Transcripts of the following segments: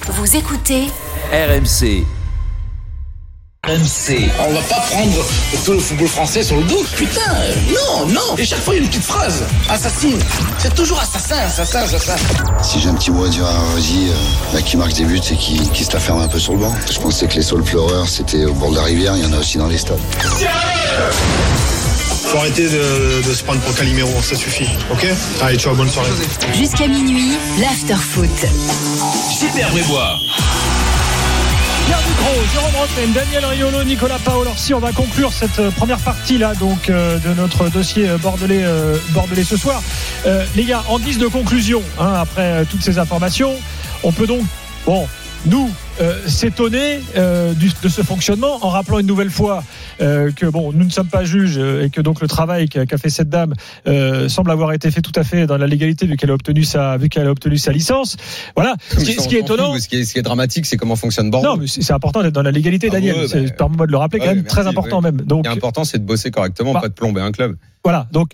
Vous écoutez RMC. RMC. On va pas prendre tout le football français sur le dos. Putain, non. Et chaque fois, il y a une petite phrase. Assassine. C'est toujours assassin. Si j'ai un petit mot à dire à Rosie, qui marque des buts et qui se la ferme un peu sur le banc. Je pensais que les saules pleureurs, c'était au bord de la rivière. Il y en a aussi dans les stades. Faut arrêter de se prendre pour Calimero, ça suffit. Ok ? Allez, ciao, bonne soirée. Jusqu'à minuit, l'after-foot. Super Brébois. Pierre Ducrot, Jérôme Rotten, Daniel Riolo, Nicolas Paolorsi. On va conclure cette première partie là donc de notre dossier bordelais ce soir. Les gars, en guise de conclusion, après toutes ces informations, on peut donc nous s'étonner de ce fonctionnement en rappelant une nouvelle fois que nous ne sommes pas juges et que donc le travail qu'a fait cette dame semble avoir été fait tout à fait dans la légalité vu qu'elle a obtenu sa licence. Voilà. Ce qui est étonnant, ce qui est dramatique, c'est comment fonctionne Bordeaux. Non, mais c'est important d'être dans la légalité, Daniel. Permets-moi de le rappeler, quand même très important même. Donc, ce qui est important, c'est de bosser correctement, pas de plomber un club. Voilà. Donc,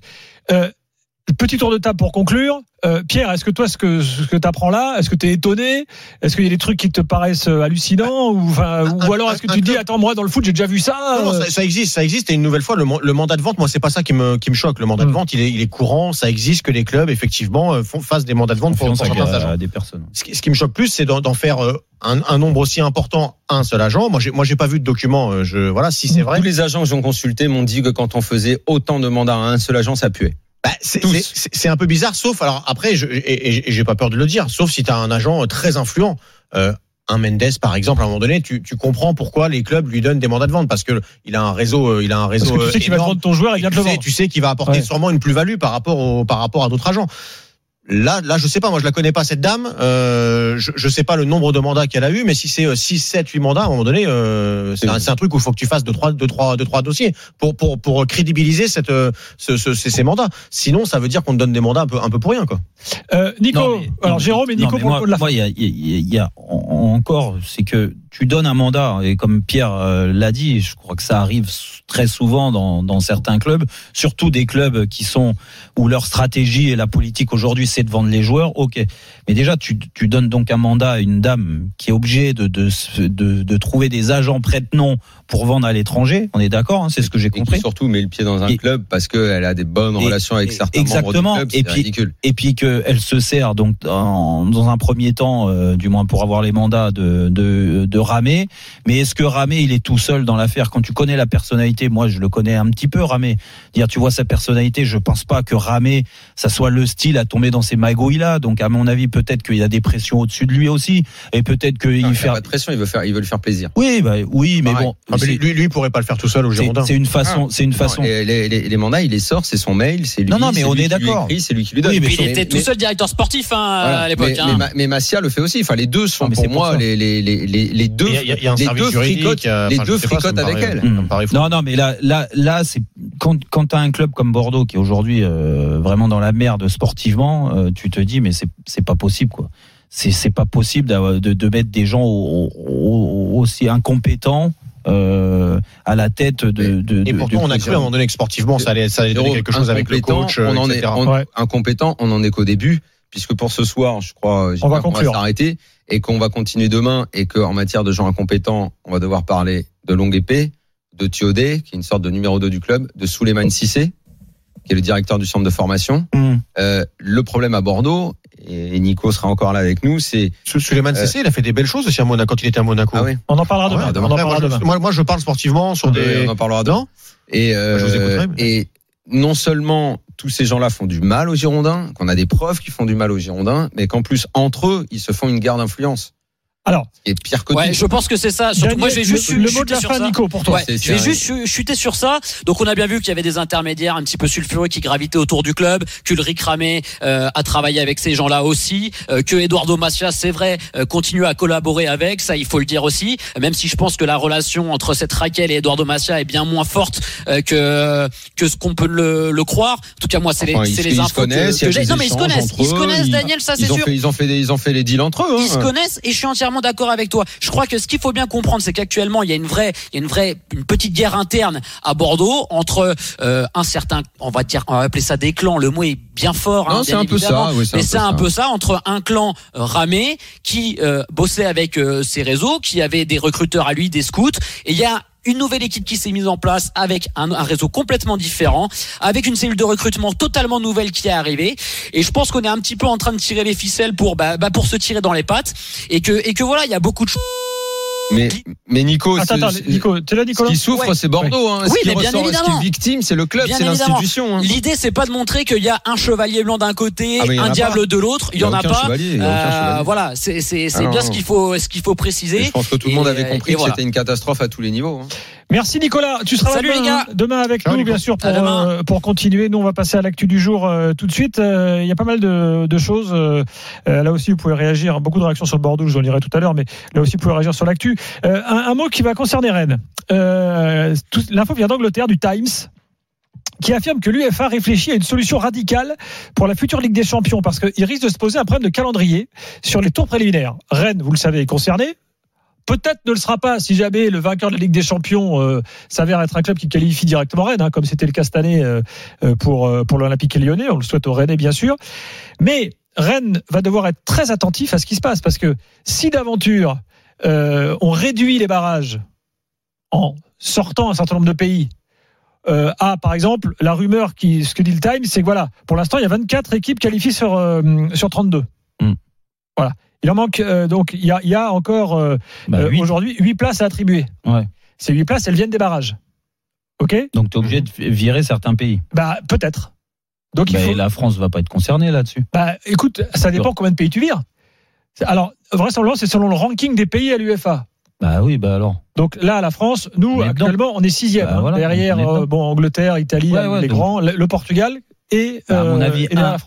petit tour de table pour conclure. Pierre, est-ce que toi, ce que tu apprends là, est-ce que tu es étonné ? Est-ce qu'il y a des trucs qui te paraissent hallucinants ? Ou alors est-ce que tu te dis, attends, moi dans le foot, j'ai déjà vu ça ? Non, ça existe. Et une nouvelle fois, le mandat de vente, moi, c'est pas ça qui me choque. Le mandat de vente, il est courant, ça existe que les clubs, effectivement, fassent des mandats de vente pour certains agents. Des personnes. Ce qui me choque plus, c'est d'en faire un nombre aussi important à un seul agent. Moi, j'ai pas vu de document. Si c'est vrai. Tous les agents que j'ai consultés m'ont dit que quand on faisait autant de mandats à un seul agent, ça puait. C'est un peu bizarre, sauf, alors après, j'ai pas peur de le dire, sauf si tu as un agent très influent. Un Mendes, par exemple, à un moment donné, tu comprends pourquoi les clubs lui donnent des mandats de vente, parce que il a un réseau. Parce que tu sais qu'il va te vendre ton joueur, il vient de le vendre. Tu sais qu'il va apporter sûrement une plus-value par rapport à d'autres agents. Là, je sais pas, moi je la connais pas cette dame, je sais pas le nombre de mandats qu'elle a eu, mais si c'est 6, 7, 8 mandats, à un moment donné, c'est un truc où il faut que tu fasses 2-3 dossiers pour crédibiliser ces mandats. Sinon, ça veut dire qu'on te donne des mandats un peu pour rien, quoi. Nico, Jérôme et Nico pour le coup de la fin. Moi, il y a encore, c'est que tu donnes un mandat, et comme Pierre l'a dit, je crois que ça arrive très souvent dans certains clubs, surtout des clubs où leur stratégie et la politique aujourd'hui c'est de vendre les joueurs, ok. Mais déjà tu donnes donc un mandat à une dame qui est obligée de trouver des agents prête-nom pour vendre à l'étranger, on est d'accord, c'est ce que j'ai compris. Et qui surtout met le pied dans un club parce qu'elle a des bonnes relations avec certains membres du club, c'est ridicule. Et puis qu'elle se sert donc dans un premier temps, du moins pour avoir les mandats de Ramé. Mais est-ce que Ramé il est tout seul dans l'affaire? Quand tu connais la personnalité, moi je le connais un petit peu, Ramé. Tu vois sa personnalité, je pense pas que Ramé ça soit le style à tomber dans ces magouilles là. Donc à mon avis peut-être qu'il y a des pressions au-dessus de lui aussi, et peut-être qu'il fait pas de pression, il veut lui faire plaisir. Oui, mais bon. Lui il pourrait pas le faire tout seul au Girondins. C'est une façon. Les mandats, il les sort, c'est son mail, c'est lui. Non, mais on est d'accord. C'est lui qui lui donne. Oui, mais il était tout seul directeur sportif à l'époque. Mais Massia le fait aussi. Enfin, les deux sont pour moi les deux. Il y a un service juridique. Les deux fricotent avec elle. Non, mais là, c'est quand t'as un club comme Bordeaux qui est aujourd'hui vraiment dans la merde sportivement, tu te dis mais c'est pas possible, quoi. C'est pas possible de mettre des gens aussi incompétents à la tête et pourtant on a cru à un moment donné que sportivement ça allait donner quelque chose avec le coach, etc. Incompétent, on en est qu'au début, puisque pour ce soir, je crois, on va s'arrêter et qu'on va continuer demain, et qu'en matière de gens incompétents, on va devoir parler de Longue Épée, de Thiodé, qui est une sorte de numéro 2 du club, de Souleymane Cissé, qui est le directeur du centre de formation. Le problème à Bordeaux, et Nico sera encore là avec nous, c'est Souleymane Cissé, il a fait des belles choses aussi à Monaco quand il était à Monaco. Ah oui. On en parlera demain. Moi je parle sportivement sur des. On en parlera demain. Et non seulement tous ces gens-là font du mal aux Girondins, qu'on a des preuves qu'ils font du mal aux Girondins, mais qu'en plus entre eux ils se font une guerre d'influence. Alors, et pire que je pense que c'est ça. Surtout, Daniel, moi, je vais juste le mot de la fin, Nico, pour toi. Je vais juste chuter sur ça. Donc, on a bien vu qu'il y avait des intermédiaires un petit peu sulfureux qui gravitaient autour du club, que Ulrich Ramé a travaillé avec ces gens-là aussi, que Eduardo Massia, c'est vrai, continue à collaborer avec. Ça, il faut le dire aussi. Même si je pense que la relation entre cette Raquel et Eduardo Massia est bien moins forte que ce qu'on peut le croire. En tout cas, moi, c'est les infos que j'ai. Non, mais ils se connaissent, Daniel, ça c'est sûr. Ils ont fait les deals entre eux. Ils se connaissent, et je suis entièrement totalement d'accord avec toi. Je crois que ce qu'il faut bien comprendre, c'est qu'actuellement, il y a une petite guerre interne à Bordeaux entre un certain, on va appeler ça des clans. Le mot est bien fort. Non, c'est un peu ça. Oui, mais c'est un peu ça entre un clan ramé qui bossait avec ses réseaux, qui avait des recruteurs à lui, des scouts, et il y a une nouvelle équipe qui s'est mise en place avec un réseau complètement différent, avec une cellule de recrutement totalement nouvelle qui est arrivée. Et je pense qu'on est un petit peu en train de tirer les ficelles pour se tirer dans les pattes, et que voilà, il y a beaucoup de choses. Mais Nico, Nico, t'es là, Nicolas? Ce qui souffre, c'est Bordeaux. Hein. Oui, ce qui mais bien évidemment. Ce qui est victime, c'est le club, c'est l'institution. Hein. L'idée, c'est pas de montrer qu'il y a un chevalier blanc d'un côté, un diable de l'autre. Il y en a pas. Voilà, c'est bien ce qu'il faut préciser. Et je pense que tout le monde avait compris que c'était une catastrophe à tous les niveaux. Hein. Merci Nicolas, tu seras demain avec nous, bien sûr, pour continuer. Nous, on va passer à l'actu du jour tout de suite. Il y a pas mal de choses. Là aussi, vous pouvez réagir. Beaucoup de réactions sur Bordeaux, je vous en lirai tout à l'heure, mais là aussi, vous pouvez réagir sur l'actu. Un mot qui va concerner Rennes. L'info vient d'Angleterre, du Times, qui affirme que l'UEFA réfléchit à une solution radicale pour la future Ligue des Champions, parce qu'il risque de se poser un problème de calendrier sur les tours préliminaires. Rennes, vous le savez, est concerné. Peut-être ne le sera pas si jamais le vainqueur de la Ligue des Champions s'avère être un club qui qualifie directement Rennes, comme c'était le cas cette année pour l'Olympique Lyonnais. On le souhaite aux Rennais, bien sûr. Mais Rennes va devoir être très attentif à ce qui se passe, parce que si d'aventure on réduit les barrages en sortant un certain nombre de pays, par exemple, la rumeur ce que dit le Times, c'est que voilà, pour l'instant, il y a 24 équipes qualifiées sur 32. Voilà. Il en manque, donc il y a encore aujourd'hui 8 places à attribuer. Ouais. Ces 8 places, elles viennent des barrages. Ok ? Donc tu es obligé de virer certains pays. Peut-être. Donc la France va pas être concernée là-dessus. Écoute, ça dépend combien de pays tu vires. Alors, vraisemblablement, c'est selon le ranking des pays à l'UEFA. Alors. Donc là, la France, nous, actuellement, on est 6e. Derrière, Angleterre, Italie, les grands, le Portugal. Et à mon avis,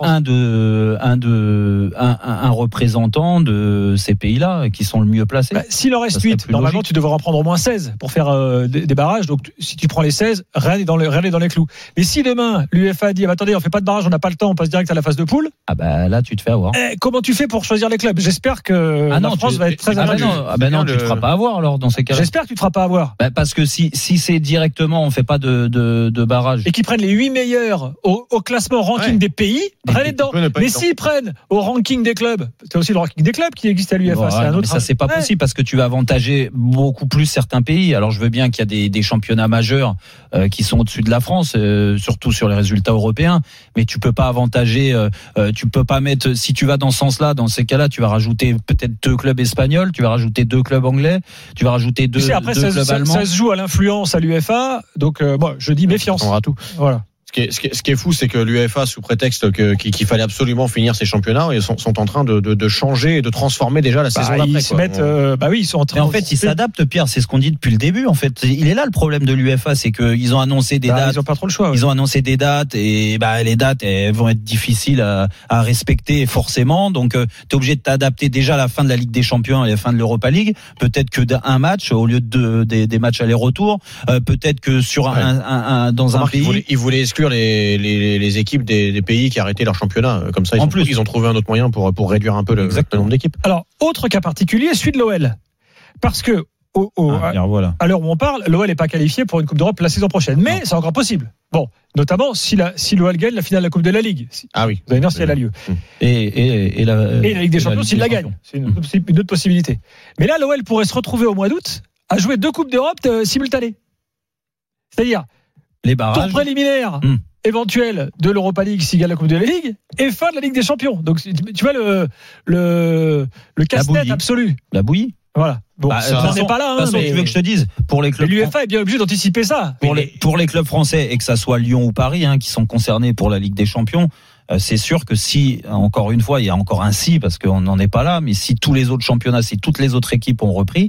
un représentant de ces pays-là qui sont le mieux placés. S'il en reste 8, normalement, tu devrais en prendre au moins 16 pour faire des barrages. Donc, si tu prends les 16, Rennes est dans les clous. Mais si demain, l'UEFA dit, attendez, on fait pas de barrage, on n'a pas le temps, on passe direct à la phase de poule. Là, tu te fais avoir. Comment tu fais pour choisir les clubs? J'espère que la France va être très attendue. Non, tu te feras pas avoir, alors, dans ces cas-là. J'espère que tu te feras pas avoir. Parce que si c'est directement, on fait pas de barrage. Et qu'ils prennent les 8 meilleurs au classement, au ranking des pays, Rennes est dedans. Mais s'ils prennent au ranking des clubs, c'est aussi le ranking des clubs qui existe à l'UEFA. C'est un autre. Ça, c'est pas possible, parce que tu vas avantager beaucoup plus certains pays. Alors, je veux bien qu'il y a des championnats majeurs qui sont au-dessus de la France, surtout sur les résultats européens. Mais tu peux pas avantager, tu peux pas mettre, si tu vas dans ce sens-là, dans ces cas-là, tu vas rajouter peut-être 2 clubs espagnols, tu vas rajouter 2 clubs anglais, tu vas rajouter 2 clubs allemands. Ça se joue à l'influence à l'UEFA. Donc, je dis méfiance. On aura tout. Voilà. Ce qui est fou, c'est que l'UEFA, sous prétexte qu'il fallait absolument finir ces championnats, ils sont en train de changer et de transformer déjà la saison d'après. Ils sont en train. Mais en fait, ils s'adaptent, Pierre. C'est ce qu'on dit depuis le début. En fait, il est là le problème de l'UEFA, c'est qu'ils ont annoncé des dates. Ils ont pas trop le choix. Ils ont annoncé des dates et les dates elles vont être difficiles à respecter forcément. Donc, t'es obligé de t'adapter déjà à la fin de la Ligue des Champions et à la fin de l'Europa League. Peut-être que d'un match au lieu de des matchs aller-retour. Peut-être que sur dans un pays, ils voulaient exclure les équipes des pays qui arrêtaient leur championnat. Comme ça, ils ont trouvé un autre moyen pour réduire un peu le nombre d'équipes. Alors, autre cas particulier, celui de l'OL. Parce que à l'heure où on parle, l'OL n'est pas qualifié pour une Coupe d'Europe la saison prochaine. Mais c'est encore possible. Bon, notamment si l'OL gagne la finale de la Coupe de la Ligue. Ah oui. Vous allez voir si elle a lieu. Et la Ligue des Champions s'il la gagne. C'est une autre possibilité. Mais là, l'OL pourrait se retrouver au mois d'août à jouer 2 Coupes d'Europe simultanées. C'est-à-dire les barrages, tour préliminaire éventuel de l'Europa League s'il gagne la Coupe de la Ligue et fin de la Ligue des Champions. Donc tu vois le casse-tête absolu. La bouillie. Voilà. Bon, on n'est pas là. De toute façon, tu veux que je te dise, pour les clubs, l'UEFA est bien obligé d'anticiper ça. Pour les clubs français, et que ça soit Lyon ou Paris, qui sont concernés pour la Ligue des Champions, c'est sûr que si, encore une fois, il y a encore un si, parce qu'on n'en est pas là, mais si tous les autres championnats, si toutes les autres équipes ont repris,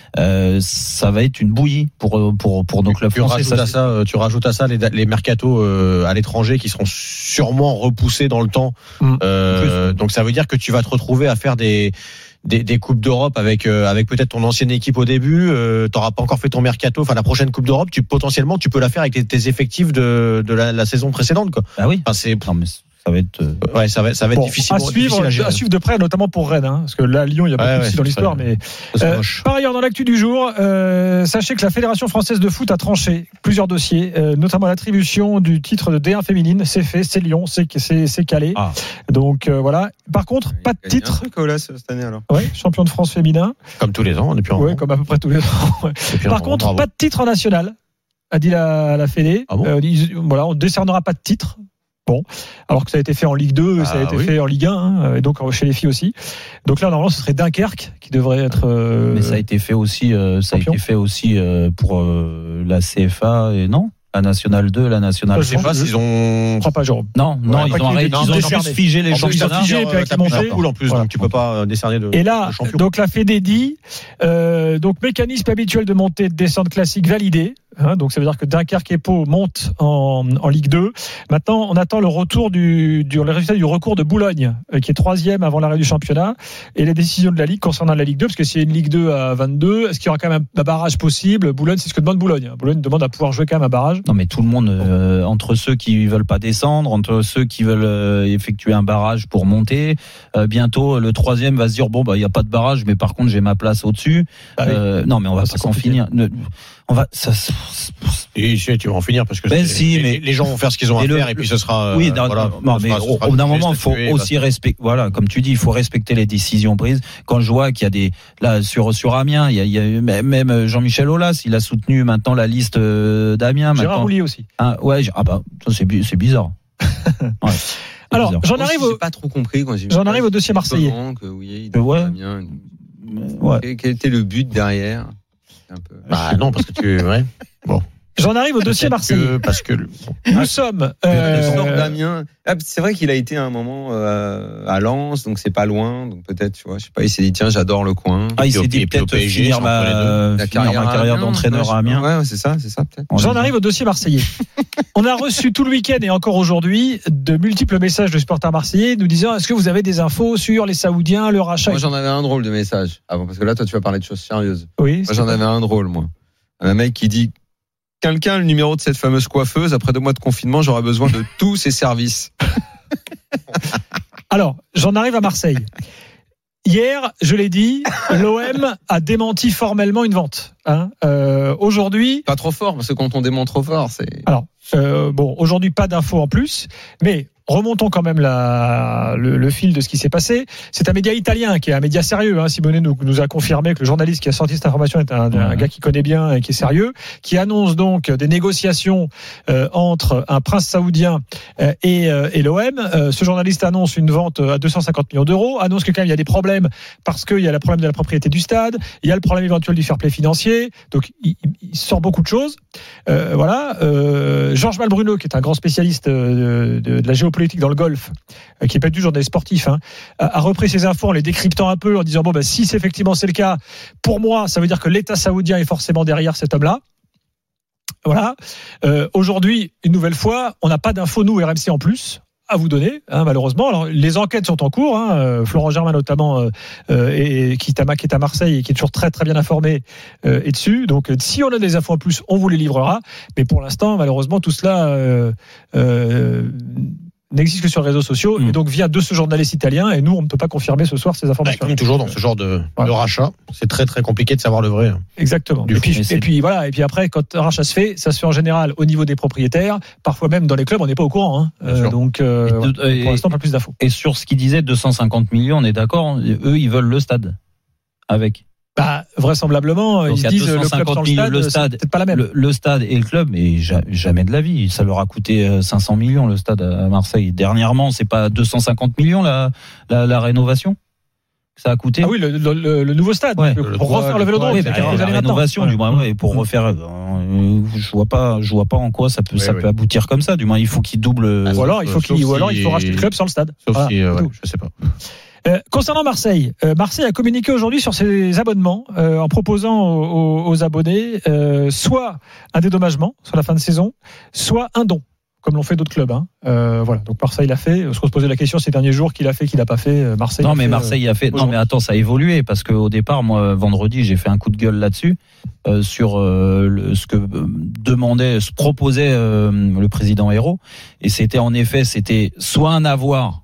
ça va être une bouillie pour nos clubs français. Tu rajoutes à ça les mercatos à l'étranger qui seront sûrement repoussés dans le temps. Donc ça veut dire que tu vas te retrouver à faire des coupes d'Europe avec peut-être ton ancienne équipe au début. T'auras pas encore fait ton mercato. Enfin, la prochaine coupe d'Europe, potentiellement tu peux la faire avec tes effectifs de la saison précédente, quoi. Ah oui. Enfin, Ça va être ça va être difficile à suivre de près, notamment pour Rennes, hein, parce que là, Lyon, il y a beaucoup de soucis dans l'histoire. Mais par ailleurs, dans l'actu du jour, sachez que la Fédération française de foot a tranché plusieurs dossiers, notamment l'attribution du titre de D1 féminine. C'est fait, c'est Lyon, c'est calé. Donc voilà. Par contre, pas de titre. Cette année alors. Ouais, champion de France féminin. Comme tous les ans, depuis un moment. Ouais, comme à peu près tous les ans. Ouais. Par contre, pas de titre en national, a dit la Fédé. Ah bon voilà, on ne décernera pas de titre. Bon, alors que ça a été fait en Ligue 2, ça a été fait en Ligue 1, hein, et donc chez les filles aussi. Donc là, normalement, ce serait Dunkerque qui devrait être. Mais ça a été fait aussi, pour la CFA et non. La Nationale 2, la Nationale 3. Je sais pas s'ils ont. Je crois pas, Jérôme. Non, ils ont arrêté. Ils ont juste figé les championnats. Et puis avec les montées. En plus, donc tu peux pas décerner de. Et là, donc la Fédé dit, donc mécanisme habituel de montée de descente classique validé. Hein, donc ça veut dire que Dunkerque et Pau montent en Ligue 2. Maintenant, on attend le retour le résultat du recours de Boulogne, qui est 3e avant l'arrêt du championnat, et les décisions de la Ligue concernant la Ligue 2, parce que s'il y a une Ligue 2 à 22, est-ce qu'il y aura quand même un barrage possible? Boulogne, c'est ce que demande Boulogne. Boulogne demande à pouvoir jouer quand même un barrage. Non, mais tout le monde, entre ceux qui veulent pas descendre, entre ceux qui veulent effectuer un barrage pour monter, bientôt le 3e va se dire il y a pas de barrage, mais par contre j'ai ma place au-dessus. Non, mais on va pas s'en finir. On va Et tu vas en finir parce que les gens vont faire ce qu'ils ont à faire et puis ce sera. Oui, mais au bout d'un moment, il faut aussi respecter. Voilà, comme tu dis, il faut respecter les décisions prises. Quand je vois qu'il y a là sur Amiens, il y a eu même Jean-Michel Aulas, il a soutenu maintenant la liste d'Amiens. Gérard Houllier aussi. Ça c'est bizarre. Ouais. Alors, j'en arrive j'ai pas trop compris quand j'ai. J'en arrive au dossier marseillais. Quel était le but derrière? Un peu. Non, parce que bon. J'en arrive au dossier marseillais. Parce que nous sommes. Damien. C'est vrai qu'il a été à un moment à Lens, donc c'est pas loin. Donc peut-être, tu vois, je sais pas. Il s'est dit tiens, j'adore le coin. Il s'est dit peut-être finir ma carrière d'entraîneur à Amiens. Ouais, c'est ça peut-être. J'en arrive au dossier marseillais. On a reçu tout le week-end et encore aujourd'hui de multiples messages de supporters marseillais nous disant est-ce que vous avez des infos sur les Saoudiens, le rachat? Moi, j'en avais un drôle de message avant, parce que là, toi, tu vas parler de choses sérieuses. Oui. Moi, j'en avais un drôle, moi. Un mec qui dit quelqu'un a le numéro de cette fameuse coiffeuse. Après 2 mois de confinement, j'aurais besoin de tous ses services. Alors, j'en arrive à Marseille. Hier, je l'ai dit, l'OM a démenti formellement une vente. Aujourd'hui, pas trop fort, parce que quand on dément trop fort, c'est. Alors, aujourd'hui, pas d'infos en plus, mais remontons quand même le fil de ce qui s'est passé. C'est un média italien qui est un média sérieux. Simone nous a confirmé que le journaliste qui a sorti cette information est un gars qui connaît bien et qui est sérieux, qui annonce donc des négociations entre un prince saoudien et l'OM. Ce journaliste annonce une vente à 250 millions d'euros, annonce que quand même il y a des problèmes parce qu'il y a le problème de la propriété du stade, il y a le problème éventuel du fair play financier. Donc il sort beaucoup de choses. Georges Malbruno, qui est un grand spécialiste de la géopolitique dans le golf, qui n'est pas du journaliste sportif, a repris ces infos en les décryptant un peu, en disant si effectivement c'est le cas, pour moi ça veut dire que l'État saoudien est forcément derrière cet homme-là. Voilà. Aujourd'hui, une nouvelle fois, on n'a pas d'infos, nous, RMC en plus, à vous donner, malheureusement. Alors, les enquêtes sont en cours. Florent Germain, notamment, et qui est à Marseille et qui est toujours très, très bien informé, est dessus. Donc, si on a des infos en plus, on vous les livrera. Mais pour l'instant, malheureusement, tout cela n'existe que sur les réseaux sociaux et donc vient de ce journaliste italien, et nous on ne peut pas confirmer ce soir ces informations. Comme toujours dans ce genre de rachat, c'est très très compliqué de savoir le vrai. Exactement. Et puis voilà, et puis après quand un rachat se fait, ça se fait en général au niveau des propriétaires, parfois même dans les clubs on n'est pas au courant. Donc pour l'instant pas plus d'infos. Et sur ce qu'il disait 250 millions, on est d'accord, eux ils veulent le stade avec. Vraisemblablement, donc, ils disent le club sans le stade, c'est peut-être pas la même. Le stade et le club, mais jamais de la vie. Ça leur a coûté 500 millions le stade à Marseille. Dernièrement, c'est pas 250 millions la rénovation que ça a coûté. Ah oui, le nouveau stade. Ouais. Pour refaire le Vélodrome. La rénovation, du moins, et pour refaire. Je vois pas en quoi ça peut aboutir comme ça. Du moins, il faut qu'il double. Ou alors il faut racheter le club sans le stade. Sauf si, je sais pas. Concernant Marseille, Marseille a communiqué aujourd'hui sur ses abonnements en proposant aux abonnés soit un dédommagement sur la fin de saison, soit un don comme l'ont fait d'autres clubs. Voilà. Donc Marseille l'a fait. Ce qu'on se posait la question ces derniers jours, qu'il a fait, qu'il n'a pas fait. Marseille. Non, mais Marseille a fait. Non, mais attends, ça a évolué parce qu'au départ, moi, vendredi, j'ai fait un coup de gueule là-dessus sur ce que proposait le président Hérault, et c'était soit un avoir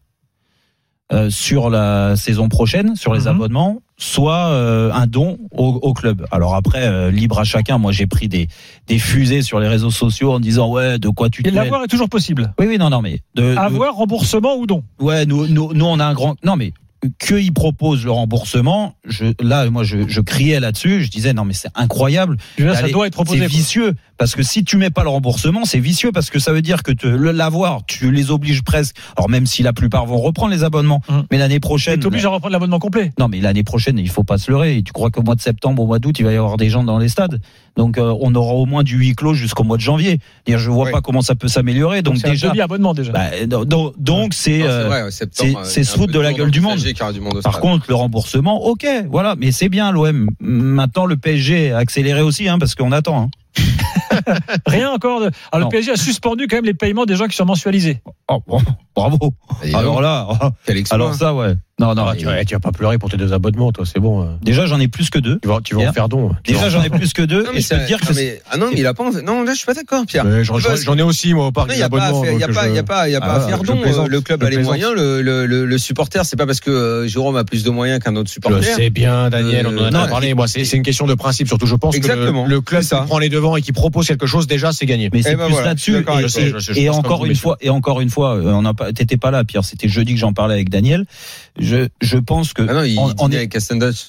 sur la saison prochaine, sur les abonnements, soit un don au club. Alors après, libre à chacun. Moi, j'ai pris des fusées sur les réseaux sociaux en disant ouais, de quoi tu te mêles. Et l'avoir est toujours possible. Oui, non, mais avoir, remboursement ou don. Ouais, nous, on a un grand. Non, mais qu'ils proposent le remboursement, je criais là-dessus, je disais non mais c'est incroyable. Ça doit être proposé. C'est vicieux parce que si tu mets pas le remboursement, c'est vicieux parce que ça veut dire que l'avoir, tu les obliges presque. Alors même si la plupart vont reprendre les abonnements, mais l'année prochaine, tu t'obliges à reprendre l'abonnement complet. Non mais l'année prochaine, il faut pas se leurrer. Et tu crois qu'au mois de septembre, au mois d'août, il va y avoir des gens dans les stades. Donc on aura au moins du huis clos jusqu'au mois de janvier. Je vois pas comment ça peut s'améliorer. Donc c'est déjà un demi-abonnement déjà. Donc c'est se foutre de la gueule du monde. Par contre, le remboursement, ok, voilà, mais c'est bien l'OM. Maintenant, le PSG a accéléré aussi, parce qu'on attend. Rien encore. Alors, le PSG a suspendu quand même les paiements des gens qui sont mensualisés. Oh, bon, bravo. Alors là, alors ça, ouais. Non, tu vas pas pleurer pour tes 2 abonnements, toi, c'est bon. Déjà, j'en ai plus que 2. Tu vas en faire don. Déjà, j'en ai plus que 2. Et je peux te dire que non, mais il a pas. Non, là, je suis pas d'accord, Pierre. J'en ai aussi, moi, au parc des abonnements. Il y a pas à faire don. Le club a les moyens. Le supporter, c'est pas parce que Jérôme a plus de moyens qu'un autre supporter. Je sais bien, Daniel, on en a parlé. Moi, c'est une question de principe, surtout. Je pense que le club qui prend les devants et qui propose quelque chose, déjà, c'est gagné. Mais c'est plus là-dessus. Et encore une fois, t'étais pas là, Pierre. C'était jeudi que j'en parlais avec Daniel. Je pense que on est avec Aston Dutch.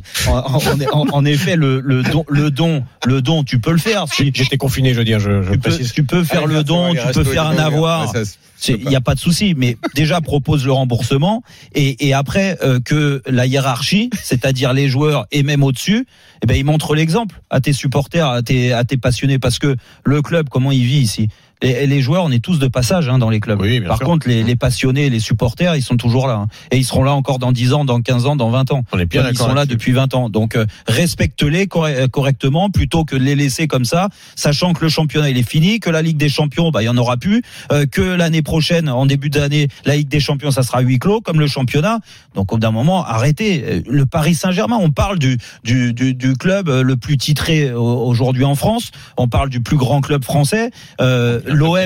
En effet, le don, tu peux le faire. J'étais confiné jeudi, je précise. Tu peux faire le don, tu peux faire un avoir. Il n'y a pas de souci, mais déjà propose le remboursement et après que la hiérarchie, c'est-à-dire les joueurs et même au-dessus, ils montrent l'exemple à tes supporters, à tes passionnés, parce que le club, comment il vit ici. Et les joueurs, on est tous de passage dans les clubs. Oui, par contre, les passionnés, les supporters, ils sont toujours là. Et ils seront là encore dans 10 ans, dans 15 ans, dans 20 ans. On est bien ils sont là depuis 20 ans. Donc, respecte-les correctement plutôt que de les laisser comme ça, sachant que le championnat, il est fini, que la Ligue des Champions, il y en aura plus, que l'année prochaine, en début d'année, la Ligue des Champions, ça sera huis clos, comme le championnat. Donc, au bout d'un moment, arrêtez. Le Paris Saint-Germain, on parle du club le plus titré aujourd'hui en France. On parle du plus grand club français. L'OM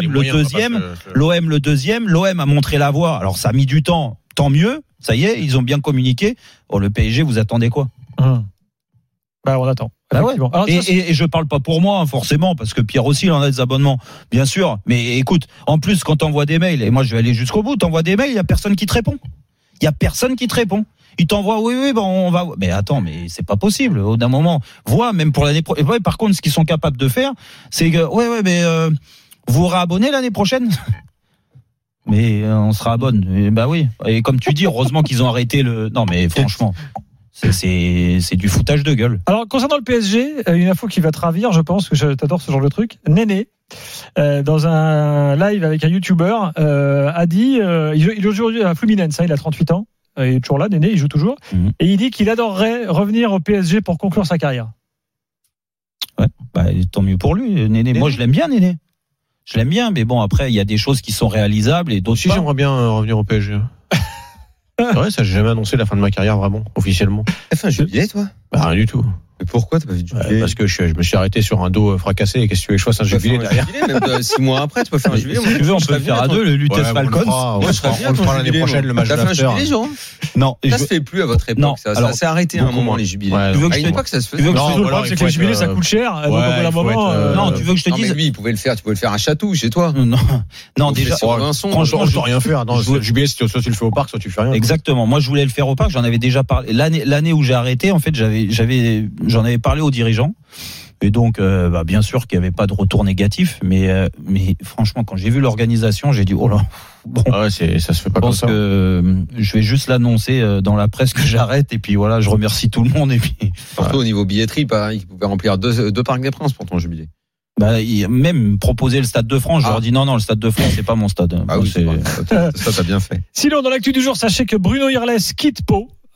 le deuxième, l'OM a montré la voie. Alors ça a mis du temps, tant mieux. Ça y est, ils ont bien communiqué. Le PSG, vous attendez quoi? On attend. Ouais. Alors, et je parle pas pour moi, forcément, parce que Pierre aussi, il en a des abonnements, bien sûr. Mais écoute, en plus, quand t'envoies des mails, et moi je vais aller jusqu'au bout, t'envoies des mails, il y a personne qui te répond. Il t'envoie, oui, on va. Mais attends, mais c'est pas possible. Au d'un moment, même pour l'année prochaine. Ouais, par contre, ce qu'ils sont capables de faire, c'est que, mais vous vous réabonnez l'année prochaine? Mais on se réabonne. Oui. Et comme tu dis, heureusement qu'ils ont arrêté le. Non, mais franchement. C'est du foutage de gueule. Alors, concernant le PSG, une info qui va te ravir, je pense que t'adores ce genre de truc. Néné, dans un live avec un YouTuber, a dit, il joue aujourd'hui à Fluminense, il a 38 ans, il est toujours là, Néné, il joue toujours, et il dit qu'il adorerait revenir au PSG pour conclure sa carrière. Ouais, tant mieux pour lui, Néné. Moi, je l'aime bien, Néné. Je l'aime bien, mais bon, après, il y a des choses qui sont réalisables et d'autres pas. J'aimerais bien revenir au PSG. C'est vrai, ça, j'ai jamais annoncé la fin de ma carrière, vraiment, officiellement. T'as fait un jubilé, toi? Rien du tout. Mais pourquoi t'as pas fait de jubilé? Parce que je me suis arrêté sur un dos fracassé, et qu'est-ce que tu veux que je fasse un jubilé derrière? Même 6 mois après, tu peux faire un jubilé. Si tu veux, on peut le faire à deux, le Lutèce Falcons. On le fera l'année prochaine, le match de l'after. T'as fait un jubilé, Jérôme? Non. Ça se fait plus à votre époque, ça. Ça s'est arrêté à un moment, les jubilés. Tu veux que je te dise que ça se faisait? Le problème, c'est que les jubilés, ça coûte cher. Donc, au bout d'un moment. Non, tu veux que je te dise? Lui, il pouvait le faire, tu pouvais le faire à Chatou, chez toi. Non, déjà. Franchement, je dois rien faire. Non, le jubilé, soit tu le fais au parc, soit tu fais rien. Exactement. Moi, je voulais le faire au parc, j'en avais déjà parlé. L'année où j'ai arrêté, en fait, j'en avais parlé aux dirigeants. Et donc, bien sûr qu'il n'y avait pas de retour négatif, mais franchement, quand j'ai vu l'organisation, j'ai dit oh là, bon, ça se fait pas comme ça. Je pense que je vais juste l'annoncer dans la presse que j'arrête, et puis voilà, je remercie tout le monde, et puis. Surtout au niveau billetterie, pareil, qu'ils pouvaient remplir deux parcs des Princes pour ton jubilé. Même proposer le Stade de France, je leur dis non, le Stade de France, c'est pas mon stade. Ah oui, ça t'as bien fait. Sinon, dans l'actu du jour, sachez que Bruno Irles quitte Pau.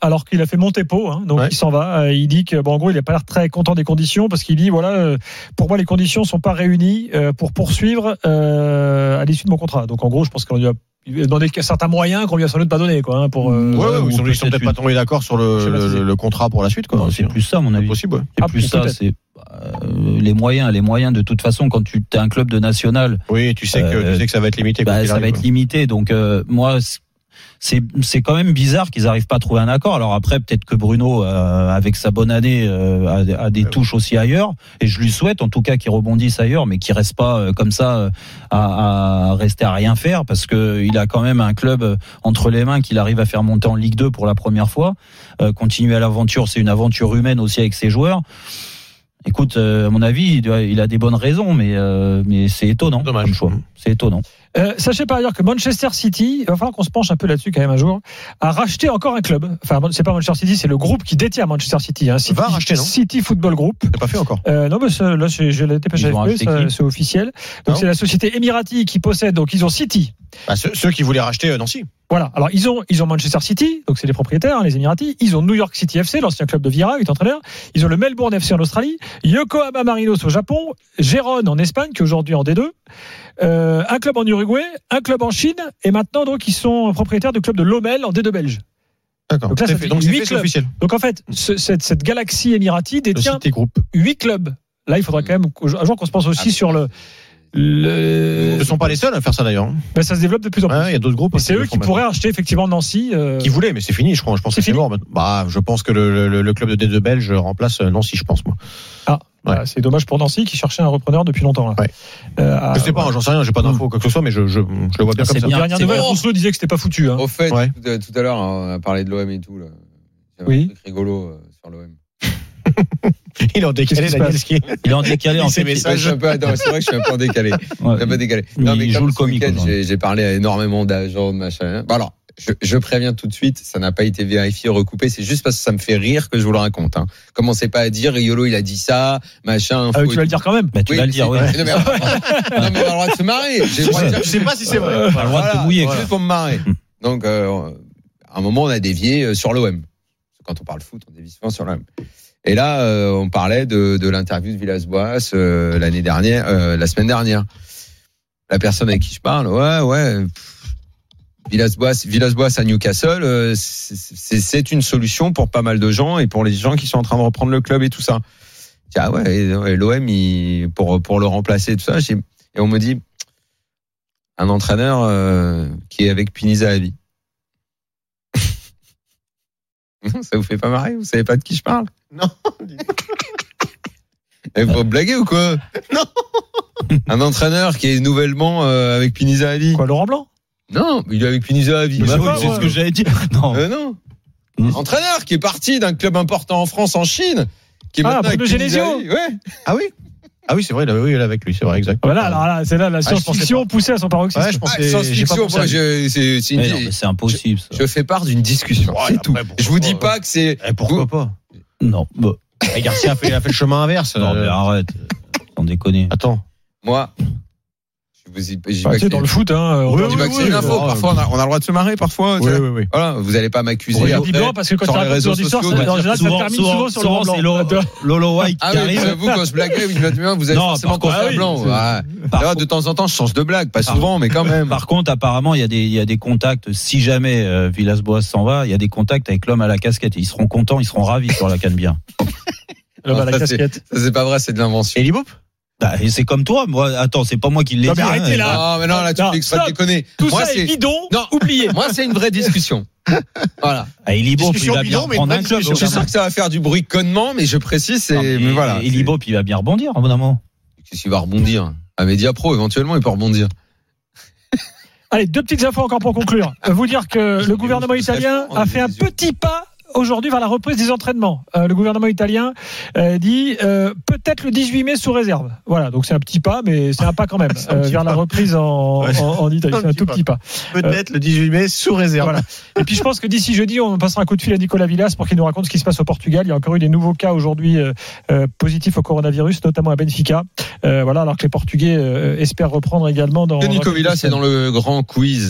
alors qu'il a fait Montépôt, hein, donc il s'en va. Il dit que en gros il n'a pas l'air très content des conditions parce qu'il dit voilà, pour moi les conditions sont pas réunies pour poursuivre à l'issue de mon contrat. Donc en gros je pense qu'on lui a donné certains moyens qu'on lui a sans doute pas donné quoi. Hein, pour ils sont peut-être pas tombés d'accord sur le contrat pour la suite quoi. Non, c'est plus ça à mon avis. C'est possible. Ouais. C'est plus ça. C'est les moyens de toute façon quand tu es un club de national. Oui, tu sais que ça va être limité. Ça va être limité. Donc moi. C'est quand même bizarre qu'ils n'arrivent pas à trouver un accord. Alors après, peut-être que Bruno, avec sa bonne année, a des touches aussi ailleurs. Et je lui souhaite, en tout cas, qu'il rebondisse ailleurs, mais qu'il reste pas comme ça à rester à rien faire, parce que il a quand même un club entre les mains qu'il arrive à faire monter en Ligue 2 pour la première fois. Continuer à l'aventure, c'est une aventure humaine aussi avec ses joueurs. Écoute, à mon avis, il a des bonnes raisons, mais c'est étonnant. Dommage. Comme choix. C'est étonnant. Sachez par ailleurs que Manchester City, il va falloir qu'on se penche un peu là-dessus quand même un jour, a racheté encore un club. Enfin, c'est pas Manchester City, c'est le groupe qui détient Manchester City. Hein. Va racheter, non ? City Football Group. C'est pas fait encore. Non, mais là, j'ai la dépêche AFP, c'est officiel. Donc c'est la société Emirati qui possède. Donc ils ont City. Ceux qui voulaient racheter Nancy. Voilà. Alors ils ont Manchester City, donc c'est les propriétaires, hein, les Émiratis. Ils ont New York City FC, l'ancien club de Vieira, qui est entraîneur. Ils ont le Melbourne FC en Australie, Yokohama Marinos au Japon, Gérone en Espagne, qui est aujourd'hui en D2, un club en Uruguay, un club en Chine, et maintenant donc ils sont propriétaires du club de Lommel en D2 belge. D'accord. Donc là, c'est officiel. Donc en fait, cette galaxie Émirati détient 8 clubs. Là, il faudra quand même un jour qu'on se pense aussi sur Ils ne sont pas les seuls à faire ça d'ailleurs. Ben, ça se développe de plus en plus. Il y a d'autres groupes. C'est eux qui pourraient acheter effectivement Nancy. Qui voulaient, mais c'est fini, je crois. Je pense que c'est mort. Je pense que le club de D2 belge remplace Nancy, je pense moi. Voilà, c'est dommage pour Nancy qui cherchait un repreneur depuis longtemps. Là. Je sais pas, j'en sais rien, j'ai pas d'infos quoi que ce soit, mais je le vois bien comme ça. Dernière nouvelle, Rousseau disait que c'était pas foutu. Hein. Au fait, tout à l'heure, on a parlé de l'OM et tout. Là. Oui. Un truc rigolo sur l'OM. Il est en décalé, Daniel Ski. Il est en décalé en ses fait. messages. C'est vrai que je suis un peu en décalé. Non, mais il joue le comique. J'ai parlé à énormément d'agents, de machin. Bon, alors, je préviens tout de suite, ça n'a pas été vérifié, recoupé. C'est juste parce que ça me fait rire que je vous le raconte. Hein. Commencez pas à dire Riolo il a dit ça, machin. Tu vas le dire quand même. Tu vas le dire, oui. Non, mais on a le droit de se marrer. Je sais pas si c'est vrai. On a le droit de te mouiller. Juste pour me marrer. Donc, à un moment, on a dévié sur l'OM. Quand on parle foot, on dévie souvent sur l'OM. Et là, on parlait de l'interview de Villas-Boas l'année dernière, la semaine dernière. La personne avec qui je parle, Villas-Boas à Newcastle, c'est une solution pour pas mal de gens et pour les gens qui sont en train de reprendre le club et tout ça. Et l'OM, pour le remplacer et tout ça, et on me dit un entraîneur qui est avec Pini Zahavi. Ça vous fait pas marrer? Vous savez pas de qui je parle? Non. Vous blaguez ou quoi? Non. Un entraîneur qui est nouvellement avec Pini Zahavi. Quoi, Laurent Blanc? Non, il est avec Pini Zahavi. C'est ce que j'allais dire. Non. Entraîneur qui est parti d'un club important en France, en Chine, qui est maintenant avec Pini Zahavi. Ouais. Ah oui. Ah oui, c'est vrai, il est avec lui, c'est vrai, exact. Voilà, alors là, c'est là la science-fiction poussée à son paroxysme. Ouais, je pense que science-fiction, moi, c'est impossible. Ça. Je fais part d'une discussion, c'est tout. Je vous dis pas que c'est. Pourquoi pas? Non. Garcia a fait le chemin inverse. Non, mais arrête. On déconne. Attends. Moi. Dans le foot, on dit pas que c'est une info. Parfois, on a le droit de se marrer, parfois. Oui. Voilà, vous allez pas m'accuser. Parce que quand tu as les réseaux sociaux, ça termine souvent sur le blanc. C'est Lolo White qui arrive. Vous, quand je blagueais, vous avez forcément contre blanc. De temps en temps, je change de blague, pas souvent, mais quand même. Par contre, apparemment, il y a des contacts. Si jamais Villas-Boas s'en va, il y a des contacts avec l'homme à la casquette. Ils seront contents, ils seront ravis sur la Canebière. L'homme à la casquette. Ça, c'est pas vrai, c'est de l'invention. Et Liboup? Et c'est comme toi, moi. Attends, c'est pas moi qui l'ai dit. Non, mais arrêtez là. Non, mais non, là, tu peux déconner. Tout ça est bidon. Non, oubliez. Moi, c'est une vraie discussion. Voilà. Elibop, il va bien prendre un club. Je suis sûr que ça va faire du bruit connement, mais je précise, mais voilà. Elibop, il va bien rebondir, à mon amour. Qu'est-ce qu'il va rebondir? À Mediapro, éventuellement, il peut rebondir. Allez, 2 petites infos encore pour conclure. Vous dire que le gouvernement italien a fait un petit pas aujourd'hui vers la reprise des entraînements. Le gouvernement italien dit peut-être le 18 mai sous réserve. Voilà, donc c'est un petit pas, mais c'est un pas quand même vers la reprise en Italie. C'est un tout petit pas. Peut-être le 18 mai sous réserve. Voilà. Et puis je pense que d'ici jeudi, on passera un coup de fil à Nicolas Villas pour qu'il nous raconte ce qui se passe au Portugal. Il y a encore eu des nouveaux cas aujourd'hui positifs au coronavirus, notamment à Benfica. Voilà, alors que les Portugais espèrent reprendre également dans. Nicolas Villas est dans le grand quiz.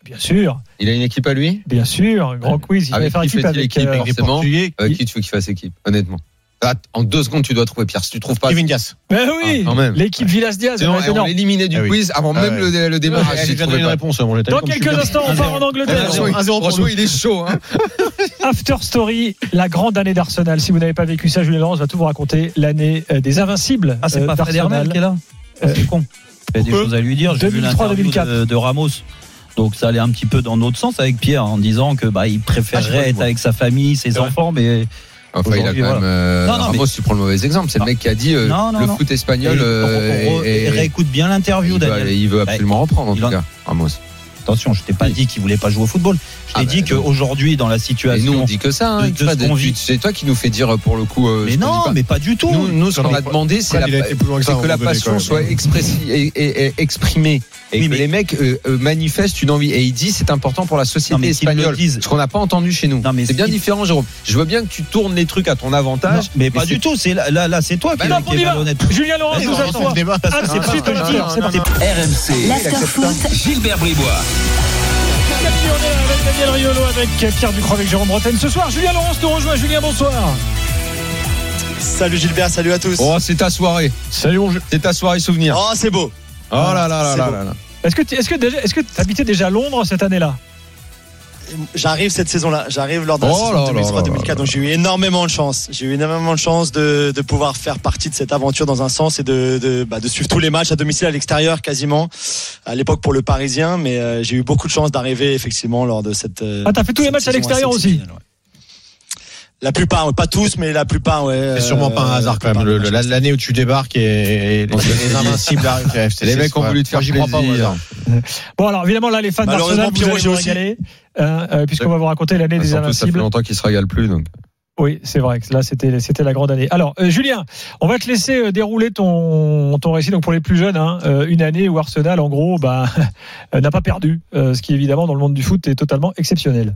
Bien sûr. Il a une équipe à lui? Bien sûr. Grand quiz. Il va Avec faire qui équipe fait-il avec équipe, avec forcément. Portugais. Avec qui tu veux qu'il fasse équipe, honnêtement? En 2 secondes, tu dois trouver, Pierre. Si tu trouves pas. Kevin Diaz. Ben oui, quand même. L'équipe Villas-Diaz. Sinon, on l'éliminait du quiz avant même le démarrage. J'ai déjà donné une réponse. Dans quelques instants, on part en Angleterre. Franchement, il est chaud. Hein. After Story, la grande année d'Arsenal. Si vous n'avez pas vécu ça, Julien Laurence va tout vous raconter. L'année des Invincibles. Ah, c'est pas Fred Hermel qui est là? C'est con. Il y a des choses à lui dire. J'ai vu l'interview de Ramos. Donc ça allait un petit peu dans notre sens avec Pierre en disant que il préférerait être avec sa famille, ses enfants, mais enfin, il a quand même. Ramos, tu prends le mauvais exemple. C'est le mec qui a dit le foot espagnol. Réécoute bien l'interview, Daniel. Il veut absolument reprendre en tout cas, Ramos. Attention, je t'ai pas dit qu'il voulait pas jouer au football. Je t'ai dit qu'aujourd'hui, dans la situation. Et nous, on dit que ça. C'est toi qui nous fait dire pour le coup. Mais non, mais pas du tout. Nous, ce qu'on a demandé, c'est que la passion soit exprimée. Et que les mecs manifestent une envie. Et il dit c'est important pour la société espagnole. Ce qu'on n'a pas entendu chez nous. C'est bien différent, Jérôme. Je veux bien que tu tournes les trucs à ton avantage. Mais pas du tout. Là, c'est toi qui es malhonnête. Julien Laurence nous attend. C'est pas RMC. L'Afterfoot. Gilbert Bribois. Avec Daniel Riolo, avec Pierre Ducrot, avec Jérôme Bretagne. Ce soir, Julien Laurence nous rejoint. Julien, bonsoir. Salut Gilbert, salut à tous. Oh, c'est ta soirée. Salut, c'est ta soirée souvenir. Oh, c'est beau. Oh là là là là là. Est-ce que tu habitais déjà Londres cette année-là? J'arrive cette saison-là. J'arrive lors de la saison 2003-2004. Donc j'ai eu énormément de chance. J'ai eu énormément de chance de pouvoir faire partie de cette aventure dans un sens et de suivre tous les matchs à domicile, à l'extérieur quasiment. À l'époque pour le Parisien, mais j'ai eu beaucoup de chance d'arriver effectivement lors de cette. T'as fait tous les matchs à l'extérieur aussi? La plupart, pas tous, mais la plupart, ouais. C'est sûrement pas un hasard quand même. L'année où tu débarques et les Invincibles arrivent. Les mecs ont voulu te faire plaisir. Bon, alors évidemment, là, les fans d'Arsenal, vous allez vous régaler, puisqu'on va vous raconter l'année des Invincibles. Ça fait longtemps qu'ils se régalent plus, donc. Oui, c'est vrai que là, c'était la grande année. Alors, Julien, on va te laisser dérouler ton récit. Donc, pour les plus jeunes, une année où Arsenal, en gros, n'a pas perdu, ce qui, évidemment, dans le monde du foot, est totalement exceptionnel.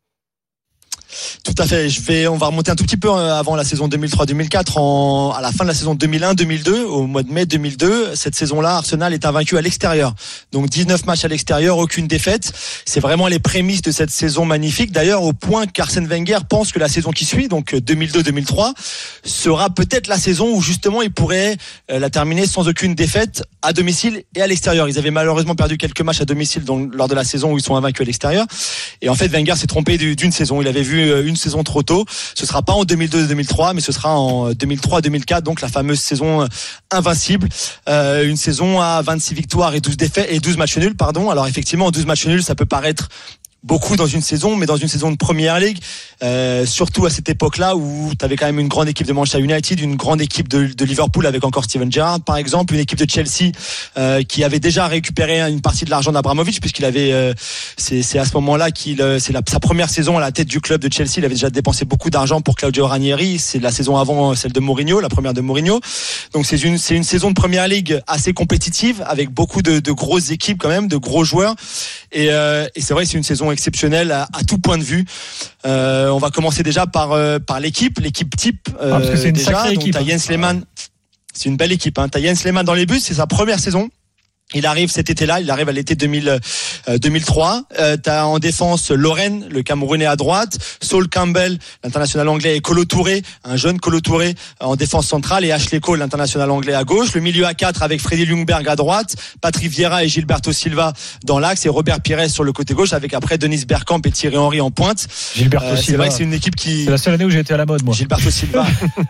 Tout à fait. On va remonter un tout petit peu avant la saison 2003-2004, à la fin de la saison 2001-2002, au mois de mai 2002. Cette saison-là, Arsenal est invaincu à l'extérieur. Donc 19 matchs à l'extérieur, aucune défaite. C'est vraiment les prémices de cette saison magnifique. D'ailleurs, au point qu'Arsène Wenger pense que la saison qui suit, donc 2002-2003, sera peut-être la saison où justement il pourrait la terminer sans aucune défaite à domicile et à l'extérieur. Ils avaient malheureusement perdu quelques matchs à domicile lors de la saison où ils sont invaincus à l'extérieur. Et en fait, Wenger s'est trompé d'une saison. Il avait vu une saison trop tôt. Ce sera pas en 2002-2003, mais ce sera en 2003-2004, donc la fameuse saison invincible. Une saison à 26 victoires et 12 défaites et 12 matchs nuls, pardon. Alors effectivement, 12 matchs nuls, ça peut paraître beaucoup dans une saison, mais dans une saison de Première Ligue, surtout à cette époque-là où tu avais quand même une grande équipe de Manchester United, une grande équipe de Liverpool avec encore Steven Gerrard par exemple, une équipe de Chelsea qui avait déjà récupéré une partie de l'argent d'Abramovich puisqu'il avait c'est à ce moment-là sa première saison à la tête du club de Chelsea. Il avait déjà dépensé beaucoup d'argent pour Claudio Ranieri. C'est la saison avant celle de Mourinho, la première de Mourinho. Donc c'est une saison de Première Ligue assez compétitive avec beaucoup de grosses équipes quand même, de gros joueurs et c'est vrai que c'est une saison exceptionnelle à tout point de vue. On va commencer déjà par l'équipe type. Parce que c'est une sacrée équipe. T'as Jens Lehmann. C'est une belle équipe. T'as Jens Lehmann dans les buts. C'est sa première saison. Il arrive cet été-là, il arrive à l'été 2003. T'as en défense Loren, le Camerounais à droite, Sol Campbell, l'international anglais, et Kolo Touré, un jeune Kolo Touré en défense centrale, et Ashley Cole, l'international anglais à gauche. Le milieu à 4 avec Freddy Ljungberg à droite, Patrick Vieira et Gilberto Silva dans l'axe, et Robert Pires sur le côté gauche avec après Dennis Bergkamp et Thierry Henry en pointe. Gilberto Silva. C'est vrai que c'est une équipe qui. C'est la seule année où j'ai été à la mode, moi. Gilberto Silva.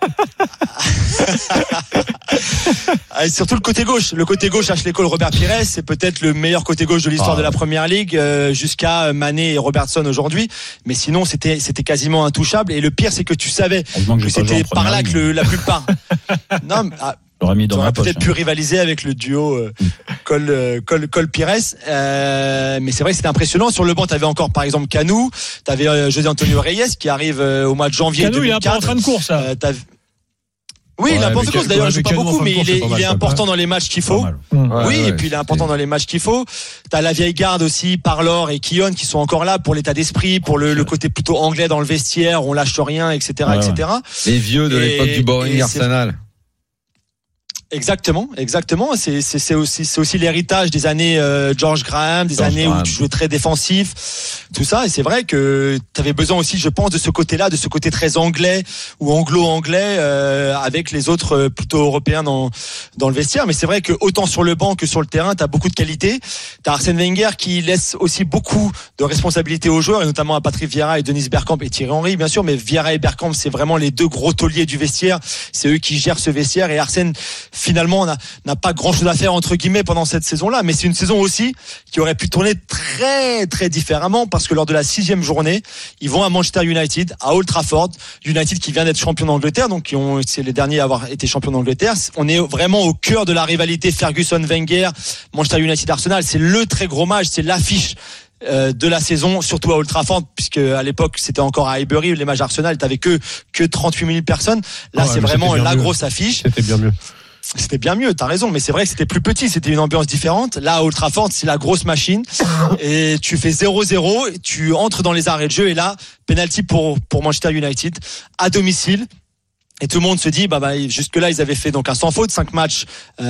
Et surtout le côté gauche, Ashley Cole, Robert Pires, c'est peut-être le meilleur côté gauche de l'histoire de la Première Ligue jusqu'à Mané et Robertson aujourd'hui, mais sinon c'était quasiment intouchable. Et le pire, c'est que tu savais que c'était par là que la plupart non, tu aurais peut-être pu rivaliser avec le duo Cole Pires, mais c'est vrai que c'était impressionnant. Sur le banc, t'avais encore par exemple Canou, t'avais José Antonio Reyes qui arrive au mois de janvier Canou, 2004. il est un peu en train de course là. Oui, il est important de course. D'ailleurs, il joue pas beaucoup, mais il est important dans les matchs qu'il faut. Et puis il est important dans les matchs qu'il faut. T'as la vieille garde aussi, Parlor et Keown qui sont encore là pour l'état d'esprit, pour le côté plutôt anglais dans le vestiaire, on lâche rien, etc., etc. Les vieux de l'époque du Boring Arsenal. Exactement. C'est aussi l'héritage des années George Graham, des années où tu jouais très défensif, tout ça. Et c'est vrai que tu avais besoin aussi, je pense, de ce côté-là, de ce côté très anglais ou anglo-anglais avec les autres plutôt européens dans le vestiaire. Mais c'est vrai que autant sur le banc que sur le terrain, tu as beaucoup de qualité. Tu as Arsène Wenger qui laisse aussi beaucoup de responsabilités aux joueurs, et notamment à Patrick Vieira et Dennis Bergkamp et Thierry Henry, bien sûr. Mais Vieira et Bergkamp, c'est vraiment les deux gros tauliers du vestiaire. C'est eux qui gèrent ce vestiaire. Et Arsène, finalement, n'a pas grand chose à faire entre guillemets pendant cette saison-là, mais c'est une saison aussi qui aurait pu tourner très très différemment, parce que lors de la 6e journée, ils vont à Manchester United, à Old Trafford. United qui vient d'être champion d'Angleterre, donc c'est les derniers à avoir été champion d'Angleterre. On est vraiment au cœur de la rivalité Ferguson-Wenger, Manchester United-Arsenal. C'est le très gros match, c'est l'affiche de la saison, surtout à Old Trafford, puisque à l'époque c'était encore à Highbury, les matchs Arsenal, t'avais que 38 000 personnes. Là, c'est vraiment la grosse affiche. C'était bien mieux, t'as raison, mais c'est vrai que c'était plus petit, c'était une ambiance différente. Là, à Old Trafford, c'est la grosse machine, et tu fais 0-0, et tu entres dans les arrêts de jeu, et là, penalty pour Manchester United à domicile. Et tout le monde se dit, jusque là, ils avaient fait donc un sans faute, 5 matchs,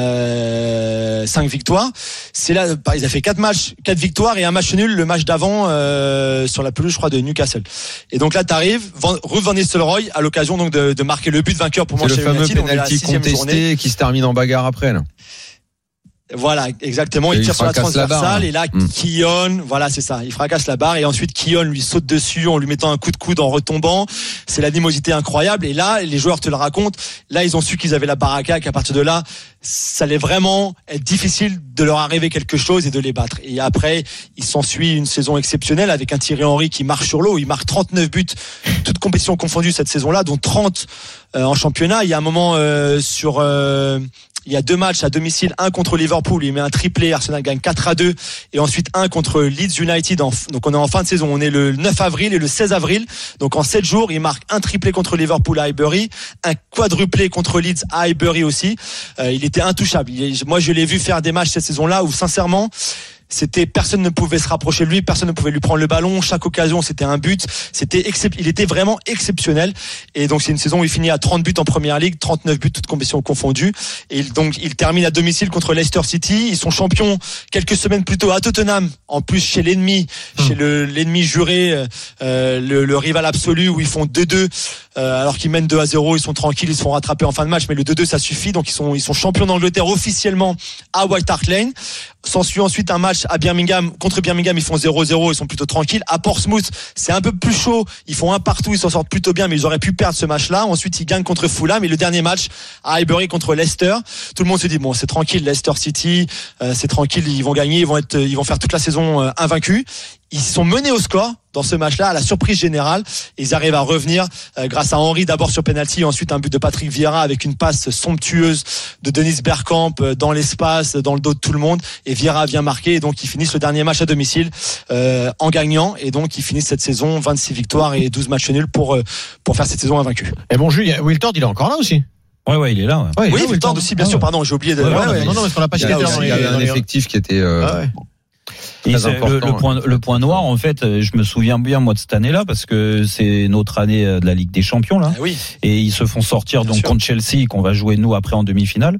5 victoires. C'est là, ils avaient fait 4 matchs, 4 victoires et un match nul, le match d'avant, sur la pelouse, je crois, de Newcastle. Et donc là, t'arrives, Ruud van Nistelrooy, à l'occasion donc de marquer le but vainqueur pour Manchester United. C'est le fameux penalty contesté qui se termine en bagarre après, là. Voilà, exactement. Il tire sur la transversale et là, Keown, voilà, c'est ça. Il fracasse la barre et ensuite Keown lui saute dessus en lui mettant un coup de coude en retombant. C'est l'animosité incroyable. Et là, les joueurs te le racontent. Là, ils ont su qu'ils avaient la baraka, qu'à partir de là, ça allait vraiment être difficile de leur arriver quelque chose et de les battre. Et après, il s'ensuit une saison exceptionnelle avec un Thierry Henry qui marche sur l'eau. Il marque 39 buts, toutes compétitions confondues cette saison-là, dont 30 en championnat. Il y a un moment il y a 2 matchs à domicile, un contre Liverpool, il met un triplé, Arsenal gagne 4-2, et ensuite un contre Leeds United. Donc on est en fin de saison, on est le 9 avril et le 16 avril. Donc en 7 jours, il marque un triplé contre Liverpool à Highbury, un quadruplé contre Leeds à Highbury aussi. Il était intouchable. Moi, je l'ai vu faire des matchs cette saison-là où sincèrement, personne ne pouvait se rapprocher de lui, personne ne pouvait lui prendre le ballon, chaque occasion c'était un but, il était vraiment exceptionnel. Et donc c'est une saison où il finit à 30 buts en première ligue, 39 buts toutes compétitions confondues, et donc il termine à domicile contre Leicester City. Ils sont champions quelques semaines plus tôt à Tottenham, en plus chez l'ennemi, chez l'ennemi juré, le rival absolu, où ils font 2-2 alors qu'ils mènent 2-0, ils sont tranquilles, ils se font rattraper en fin de match, mais le 2-2 ça suffit. Donc ils sont champions d'Angleterre officiellement à White Hart Lane. S'ensuit ensuite un match à Birmingham, contre Birmingham, ils font 0-0, ils sont plutôt tranquilles. À Portsmouth, c'est un peu plus chaud, ils font un partout, ils s'en sortent plutôt bien, mais ils auraient pu perdre ce match-là. Ensuite, ils gagnent contre Fulham, et le dernier match à Highbury contre Leicester. Tout le monde se dit, bon, c'est tranquille, Leicester City, c'est tranquille, ils vont gagner, ils vont faire toute la saison invaincus. Ils sont menés au score dans ce match-là, à la surprise générale. Ils arrivent à revenir grâce à Henry d'abord sur penalty, et ensuite un but de Patrick Vieira avec une passe somptueuse de Dennis Bergkamp dans l'espace, dans le dos de tout le monde. Et Vieira vient marquer, et donc ils finissent le dernier match à domicile en gagnant. Et donc ils finissent cette saison 26 victoires et 12 matchs nuls pour faire cette saison invaincue. Et bon, Jules, Wiltord, il est encore là aussi. Ouais, il est là. Ouais. Oui, Wiltord aussi, bien sûr. Pardon, j'ai oublié de. Non, parce qu'on l'a pas cité. Il y avait un effectif qui était. Et le point noir, en fait, je me souviens bien moi de cette année-là, parce que c'est notre année de la Ligue des Champions là. Oui. Et ils se font sortir bien donc sûr. Contre Chelsea, qu'on va jouer nous après en demi-finale.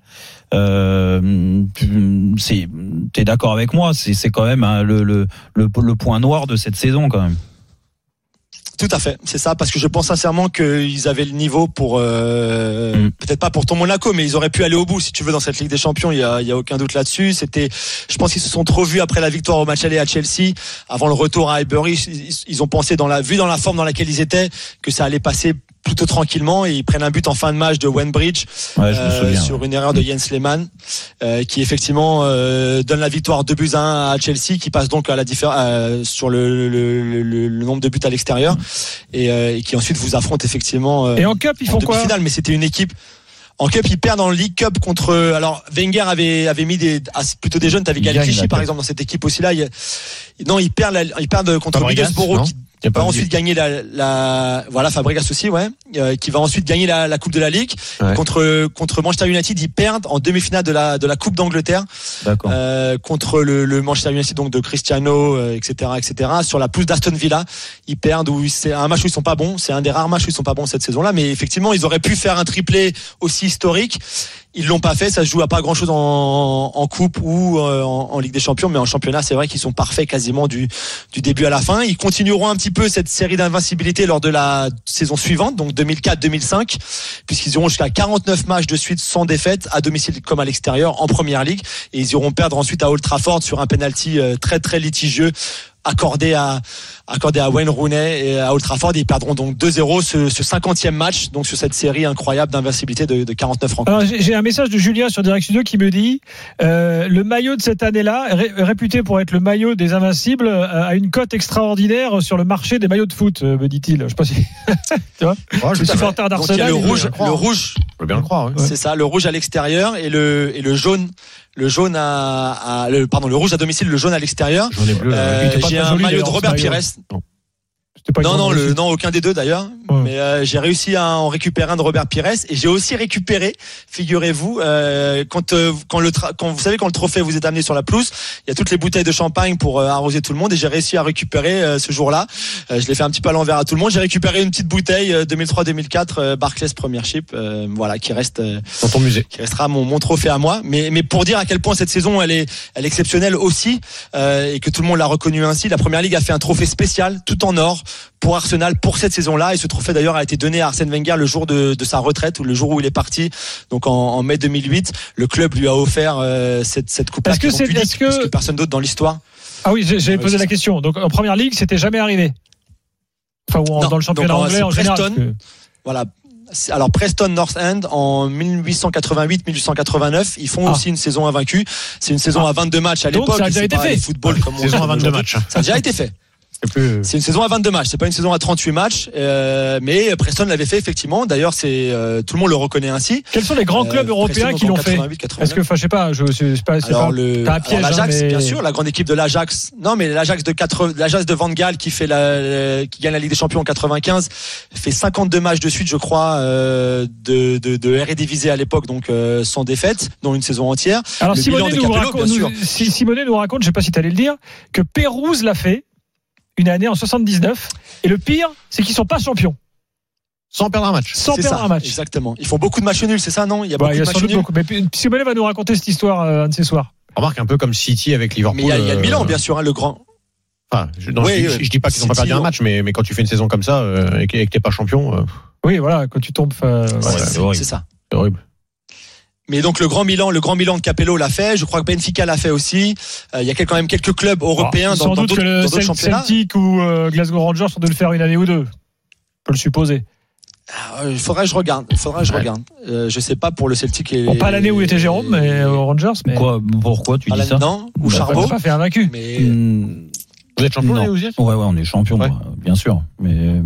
T'es d'accord avec moi, c'est quand même le point noir de cette saison quand même. Tout à fait, c'est ça, parce que je pense sincèrement qu'ils avaient le niveau pour peut-être pas pour ton Monaco, mais ils auraient pu aller au bout si tu veux dans cette Ligue des Champions. Il y a aucun doute là-dessus. Je pense qu'ils se sont trop vus après la victoire au match aller à Chelsea, avant le retour à Highbury. Ils ont pensé dans la forme dans laquelle ils étaient, que ça allait passer plutôt tranquillement, et ils prennent un but en fin de match de Wembridge sur une erreur de Jens Lehmann qui effectivement donne la victoire 2-1 à Chelsea, qui passe donc à la sur le nombre de buts à l'extérieur, et qui ensuite vous affronte effectivement et en Cup ils font quoi finale. Mais c'était une équipe en Cup, ils perdent en League Cup contre. Alors Wenger avait mis plutôt des jeunes. T'avais Gaël Clichy par exemple dans cette équipe aussi là. Non, ils perdent contre Middlesbrough, qui va ensuite gagner voilà, Fabregas aussi, ouais, qui va ensuite gagner la Coupe de la Ligue. Ouais. Contre Manchester United, ils perdent en demi-finale de la Coupe d'Angleterre. D'accord. Contre le Manchester United donc de Cristiano, etc. Sur la pelouse d'Aston Villa, ils perdent, c'est un match où ils sont pas bons. C'est un des rares matchs où ils sont pas bons cette saison-là, mais effectivement, ils auraient pu faire un triplé aussi historique. Ils l'ont pas fait, ça se joue à pas grand chose en coupe ou en Ligue des Champions, mais en championnat, c'est vrai qu'ils sont parfaits quasiment du début à la fin. Ils continueront un petit peu cette série d'invincibilité lors de la saison suivante, donc 2004-2005, puisqu'ils iront jusqu'à 49 matchs de suite sans défaite, à domicile comme à l'extérieur, en Première Ligue, et ils iront perdre ensuite à Old Trafford sur un penalty très très litigieux accordé à Wayne Rooney et à Old Trafford. Ils perdront donc 2-0 ce 50e match, donc sur cette série incroyable d'invincibilité de 49 rencontres. Alors, j'ai un message de Julien sur Direct Studio qui me dit le maillot de cette année-là, réputé pour être le maillot des Invincibles, a une cote extraordinaire sur le marché des maillots de foot, me dit-il. Je sais pas si tu vois. Le supporter d'Arsenal. Il y a le rouge, je veux bien le croire. C'est ça, le rouge à l'extérieur et le jaune. Le rouge à domicile, le jaune à l'extérieur. Jaune et bleu. J'ai un maillot de Robert Pires. Non, aucun des deux d'ailleurs. Ouais. Mais j'ai réussi à en récupérer un de Robert Pires et j'ai aussi récupéré, figurez-vous, quand vous savez quand le trophée vous est amené sur la pelouse, il y a toutes les bouteilles de champagne pour arroser tout le monde et j'ai réussi à récupérer ce jour-là. Je l'ai fait un petit peu à l'envers à tout le monde. J'ai récupéré une petite bouteille 2003-2004 Barclays Premiership, voilà, qui reste dans ton musée, qui restera mon trophée à moi. Mais pour dire à quel point cette saison elle est exceptionnelle aussi et que tout le monde l'a reconnu ainsi. La Première Ligue a fait un trophée spécial tout en or pour Arsenal pour cette saison-là, et ce trophée d'ailleurs a été donné à Arsène Wenger le jour de sa retraite ou le jour où il est parti, donc en mai 2008. Le club lui a offert cette coupe-là. Est-ce que personne d'autre dans l'histoire. Ah oui, j'avais posé la question. Donc en Première Ligue, c'était jamais arrivé. Enfin, dans le championnat anglais en général. Voilà. Alors Preston North End en 1888-1889, ils font aussi une saison invaincue. C'est une saison à 22 matchs à l'époque. Ça a déjà été fait. Football comme saison à 22 matchs. Ça a déjà été fait. C'est une saison à 22 matchs, c'est pas une saison à 38 matchs, mais Preston l'avait fait effectivement. D'ailleurs, c'est tout le monde le reconnaît ainsi. Quels sont les grands clubs européens qui l'ont fait? Est-ce que, je sais pas, c'est pas un piège. L'Ajax, bien sûr, la grande équipe de l'Ajax. Non, mais l'Ajax de Van Gaal qui gagne la Ligue des Champions en 95, fait 52 matchs de suite, je crois, de Eredivisie à l'époque, donc sans défaite, dont une saison entière. Alors Simonet nous raconte, je sais pas si tu allais le dire, que Pérouse l'a fait une année en 79, et le pire, c'est qu'ils sont pas champions. Sans perdre un match. Exactement. Ils font beaucoup de matchs nuls, c'est ça, non? Il y a beaucoup de matchs nuls. Mais Simonet va nous raconter cette histoire un de ces soirs. Remarque un peu comme City avec Liverpool. Mais il y a Milan, bien sûr, le grand. Enfin, je dis pas qu'ils n'ont pas perdu un match, mais quand tu fais une saison comme ça et que t'es pas champion. Oui, voilà, quand tu tombes. C'est ça. C'est horrible. Mais donc le Grand Milan de Capello l'a fait. Je crois que Benfica l'a fait aussi. Il y a quand même quelques clubs européens dans d'autres championnats. Celtic ou Glasgow Rangers ont dû le faire une année ou deux. On peut le supposer. Il faudrait que je regarde. Je sais pas pour le Celtic et pas l'année où était Jérôme, mais aux Rangers. Mais pourquoi tu dis ça? Non, ou Charbot. On n'a pas fait un vaincu. Mais vous êtes champion, vous êtes? Ouais, on est champion, bien sûr. Mais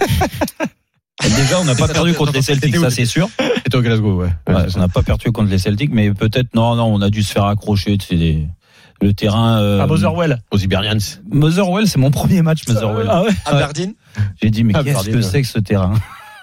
déjà, on n'a pas perdu contre les Celtics, ça c'est sûr. C'était au Glasgow, on n'a pas perdu contre les Celtics, mais peut-être non, on a dû se faire accrocher. Le terrain. À Motherwell. Aux Iberians. Motherwell, c'est mon premier match, Motherwell. Ah ouais. Aberdeen. J'ai dit, mais qu'est-ce que c'est que ce terrain?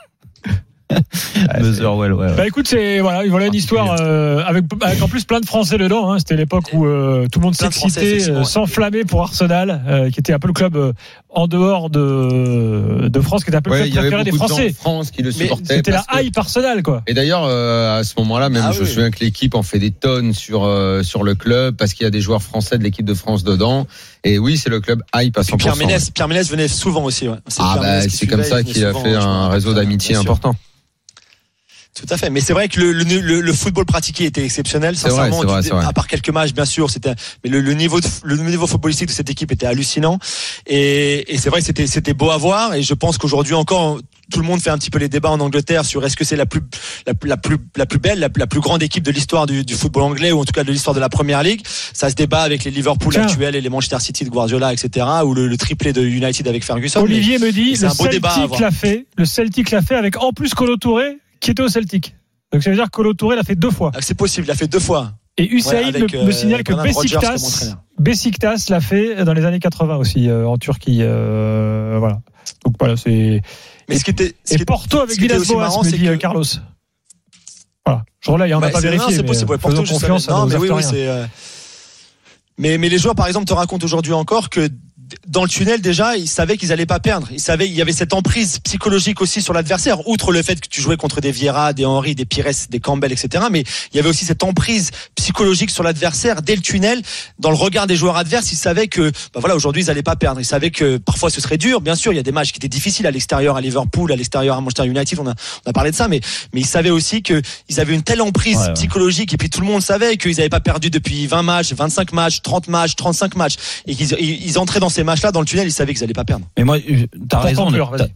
Motherwell, ouais. Bah écoute, voilà une histoire avec en plus plein de Français dedans. C'était l'époque où tout le monde s'excitait, s'enflammait pour Arsenal, qui était un peu le club en dehors de France, qui était un peu le club préféré des Français. France qui le supportait. C'était la hype Arsenal, quoi. Et d'ailleurs, à ce moment-là, même je me souviens que l'équipe en fait des tonnes sur le club parce qu'il y a des joueurs français de l'équipe de France dedans. Et oui, c'est le club hype à 100%. Pierre Ménès venait souvent aussi. C'est comme ça qu'il a fait un réseau d'amitié important. Tout à fait, mais c'est vrai que le football pratiqué était exceptionnel. Sincèrement, c'est vrai. À part quelques matchs, bien sûr, mais le niveau footballistique de cette équipe était hallucinant. Et c'est vrai que c'était beau à voir. Et je pense qu'aujourd'hui encore, tout le monde fait un petit peu les débats en Angleterre sur est-ce que c'est la plus belle, la plus grande équipe de l'histoire du football anglais, ou en tout cas de l'histoire de la Première Ligue. Ça se débat avec les Liverpool actuels et les Manchester City de Guardiola, etc., ou le triplé de United avec Ferguson. Olivier me dit le Celtic l'a fait avec en plus Kolo Touré, qui était au Celtic. Donc ça veut dire que Kolo Touré l'a fait 2 fois. C'est possible, il l'a fait 2 fois. Et Hussein me signale que Beşiktaş l'a fait dans les années 80 aussi, en Turquie. Voilà. Donc voilà, c'est. Mais et Porto avec Villas-Boas, me dit Carlos. Voilà. Je relaye, on n'a pas vérifié. C'est possible. Porto, confiance. Non, mais oui, c'est. Mais les joueurs, par exemple, te racontent aujourd'hui encore que dans le tunnel déjà, ils savaient qu'ils allaient pas perdre. Ils savaient, il y avait cette emprise psychologique aussi sur l'adversaire, outre le fait que tu jouais contre des Vieira, des Henry, des Pires, des Campbell, etc. Mais il y avait aussi cette emprise psychologique sur l'adversaire dès le tunnel, dans le regard des joueurs adverses. Ils savaient que, aujourd'hui, ils allaient pas perdre. Ils savaient que parfois ce serait dur. Bien sûr, il y a des matchs qui étaient difficiles à l'extérieur, à Liverpool, à l'extérieur à Manchester United. On a parlé de ça, mais ils savaient aussi que ils avaient une telle emprise psychologique, et puis tout le monde savait qu'ils avaient pas perdu depuis 20 matchs, 25 matchs, 30 matchs, 35 matchs, et qu'ils entraient dans ces matchs-là, dans le tunnel, ils savaient qu'ils allaient pas perdre. Mais moi, t'as raison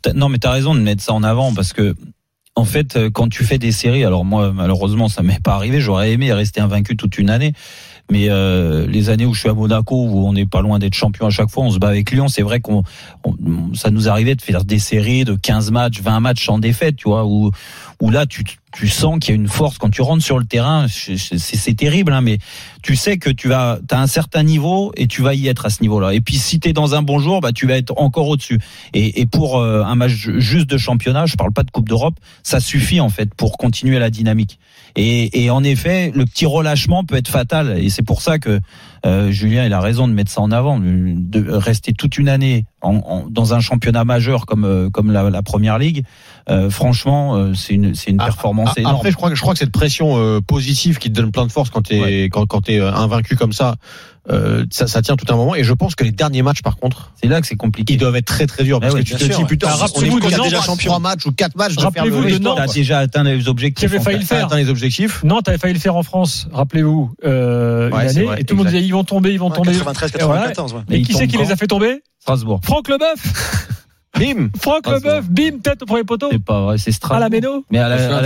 de mettre ça en avant, parce que en fait, quand tu fais des séries, alors moi, malheureusement, ça m'est pas arrivé. J'aurais aimé rester invaincu toute une année. Mais les années où je suis à Monaco, où on n'est pas loin d'être champion à chaque fois, on se bat avec Lyon. C'est vrai ça nous arrivait de faire des séries de 15 matchs, 20 matchs sans défaite, tu vois, où là, tu sens qu'il y a une force quand tu rentres sur le terrain. C'est terrible, hein, mais tu sais que t'as un certain niveau et tu vas y être à ce niveau-là. Et puis si t'es dans un bon jour, tu vas être encore au-dessus. Et pour un match juste de championnat, je parle pas de Coupe d'Europe, ça suffit en fait pour continuer la dynamique. Et en effet, le petit relâchement peut être fatal. Et c'est pour ça que Julien, il a raison de mettre ça en avant, de rester toute une année dans un championnat majeur comme la Première Ligue. Franchement, c'est une performance énorme. Après, je crois que cette pression positive qui te donne plein de force quand t'es invaincu comme ça, ça tient tout un moment. Et je pense que les derniers matchs, par contre, c'est là que c'est compliqué. Ils doivent être très très durs, parce que tu te dis putain, on est déjà champion 3 matchs ou 4 matchs. Rappelez-vous de Nantes. T'as déjà atteint les objectifs. Tu avais failli le faire. Atteint les objectifs. Nantes avait failli le faire en France. Rappelez-vous, une année, et tout le monde disait ils vont tomber. 93, 94. Et qui c'est qui les a fait tomber? Strasbourg. Franck Leboeuf. Bim. Franck Leboeuf, bim, tête au premier poteau. C'est pas vrai, c'est Strasbourg. À la Méno. Mais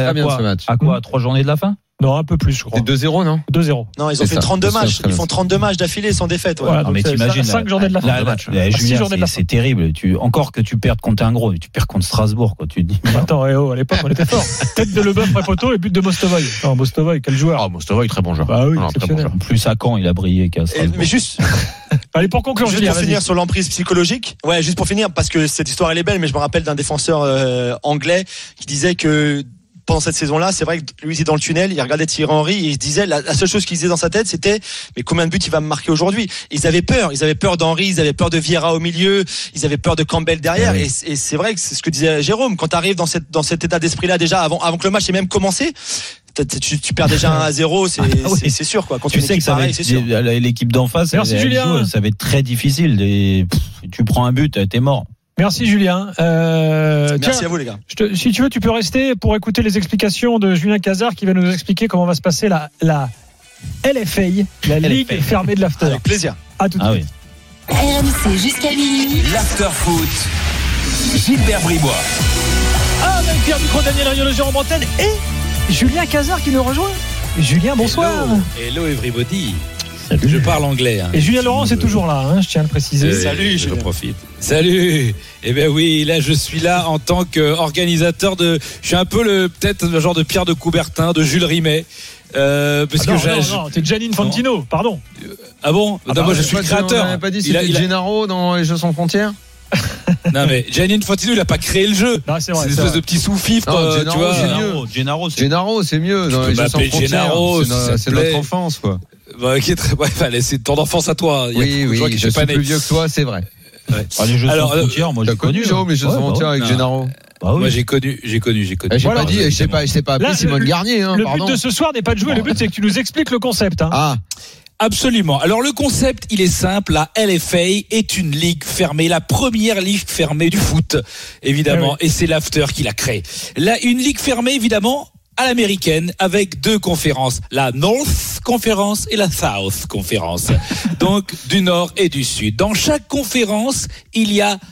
à quoi 3 journées de la fin? Non, un peu plus, je crois. C'est 2-0, non? 2-0. Non, ils ont fait 32 matchs. Ils font 32 matchs d'affilée sans défaite. Voilà, non, mais t'imagines. 5 journées de la fin. Julien, c'est terrible. Encore que tu perdes contre un gros, tu perds contre Strasbourg, quoi. Tu te dis. Attends, à l'époque, on était fort. Tête de Leboeuf, premier poteau, et but de Mostovoy. Non, Mostovoy, quel joueur. Ah, Mostovoy, très bon joueur. Bah oui, exceptionnel. En plus, à Caen, il a brillé qu'à Strasbourg. Mais juste. Allez, pour conclure, juste pour finir sur l'emprise psychologique. Ouais, juste pour finir, parce que cette histoire, elle est belle, mais je me rappelle d'un défenseur anglais qui disait que pendant cette saison-là, c'est vrai que lui, il était dans le tunnel, il regardait Thierry Henry et il se disait, la seule chose qu'il disait dans sa tête, c'était, mais combien de buts il va me marquer aujourd'hui? Ils avaient peur d'Henry, ils avaient peur de Vieira au milieu, ils avaient peur de Campbell derrière, et c'est vrai que c'est ce que disait Jérôme, quand tu arrives dans cet état d'esprit-là déjà, avant que le match ait même commencé, tu perds déjà 1-0, c'est sûr, quoi. Quand tu sais que l'équipe d'en face, ça va être très difficile. Tu prends un but, t'es mort. Merci Julien. Merci à vous les gars. Si tu veux, tu peux rester pour écouter les explications de Julien Cazard qui va nous expliquer comment va se passer la LFA, la Ligue fermée de l'after. Avec plaisir. À tout de suite. RMC jusqu'à minuit. L'after foot. Gilbert Bribois. Avec Pierre Ducrot, Daniel Riolo, Jérôme Antenne et Julien Cazard qui nous rejoint. Julien, bonsoir. Hello everybody. Salut. Je parle anglais. Et Julien Laurent c'est toujours là, je tiens à le préciser. Salut, je profite. Salut. Eh ben oui, là je suis là en tant qu'organisateur je suis un peu peut-être le genre de Pierre de Coubertin, de Jules Rimet. Non, t'es Gianni Infantino, pardon. Ah bon? Moi je suis le créateur. On n'avait pas dit c'était Gennaro dans les Jeux sans frontières? Non mais Gianni Infantino il a pas créé le jeu. Non, c'est vrai, c'est une espèce de petit sous-fifre. Tu vois. Gennaro c'est mieux dans les Jeux sans frontières. C'est notre enfance quoi. C'est ton enfance à toi. Oui, je suis plus vieux que toi, c'est vrai. Les Jeux sans frontières, moi j'ai connu. Jérôme, les Jeux sans frontières avec Gennaro. Moi j'ai connu. J'ai pas dit, je sais pas appelé Simone Garnier. Le but de ce soir n'est pas de jouer, le but c'est que tu nous expliques le concept. Ah. Absolument. Alors le concept, il est simple. La LFA est une ligue fermée, la première ligue fermée du foot, évidemment. Et c'est l'After qui l'a créée. Là, une ligue fermée, évidemment, à l'américaine, avec 2 conférences, la North Conference et la South Conference. Donc du Nord et du Sud. Dans chaque conférence, il y a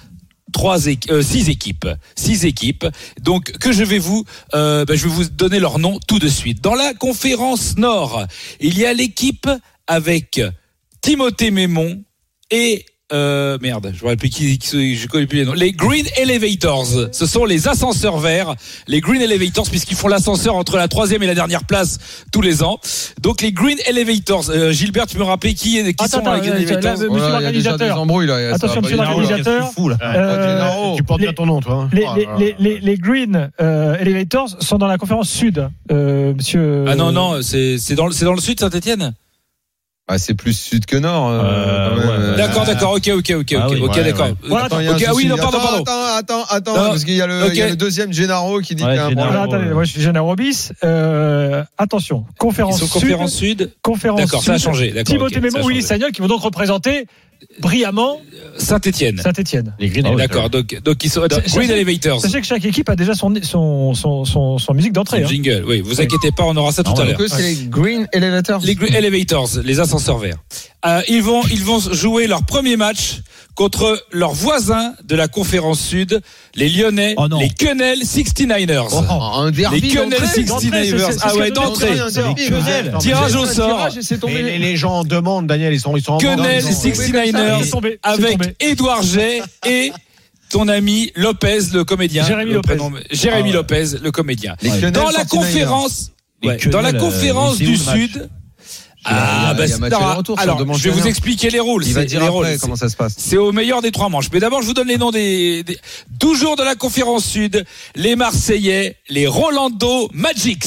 6 équipes. Donc que je vais vous donner leur nom tout de suite. Dans la conférence Nord, il y a l'équipe avec Timothée Mémon et je me rappelle plus je connais plus les noms. Les Green Elevators, ce sont les ascenseurs verts, les Green Elevators, puisqu'ils font l'ascenseur entre la 3e et la dernière place tous les ans. Donc les Green Elevators. Gilbert, tu me rappelles qui sont les Green Elevators? Monsieur l'organisateur. Attention, monsieur l'organisateur. Tu portes bien ton nom, toi. Les Green Elevators sont dans la conférence Sud, monsieur. Ah non, c'est dans le Sud, Saint-Etienne. Ah, c'est plus sud que nord. Ouais. D'accord. Ok, d'accord. Oui, non, pardon. Attends, parce qu'il y a le deuxième Gennaro qui dit qu'il y a un problème. Attendez, moi je suis Gennaro bis. Attention, conférence sud. D'accord, ça a changé. Timothée Mémon, Willy Sagnol qui vont donc représenter brillamment Saint-Étienne. Les Green D'accord. Donc ils sont Green Elevators. Sachez que chaque équipe a déjà son musique d'entrée. Jingle. Oui, vous inquiétez pas, on aura ça tout à l'heure. C'est les Green Elevators. Les Green Elevators, les ascenseurs verts. Ils vont jouer leur premier match contre leurs voisins de la conférence sud, les Lyonnais, les Quenelles 69ers. Un derby. Les Quenelles 69ers. Ah ouais, d'entrée. Tirage au sort. Les gens demandent, Daniel, ils sont en Quenelles 69ers avec Édouard Jay et ton ami Lopez, le comédien. Jérémy Lopez, le comédien. Dans la conférence du Sud. Alors, je vais vous expliquer les rôles. Il va dire après comment ça se passe. C'est au meilleur des 3 manches. Mais d'abord, je vous donne les noms des 12 jours de la conférence Sud. Les Marseillais, les Rolando Magics.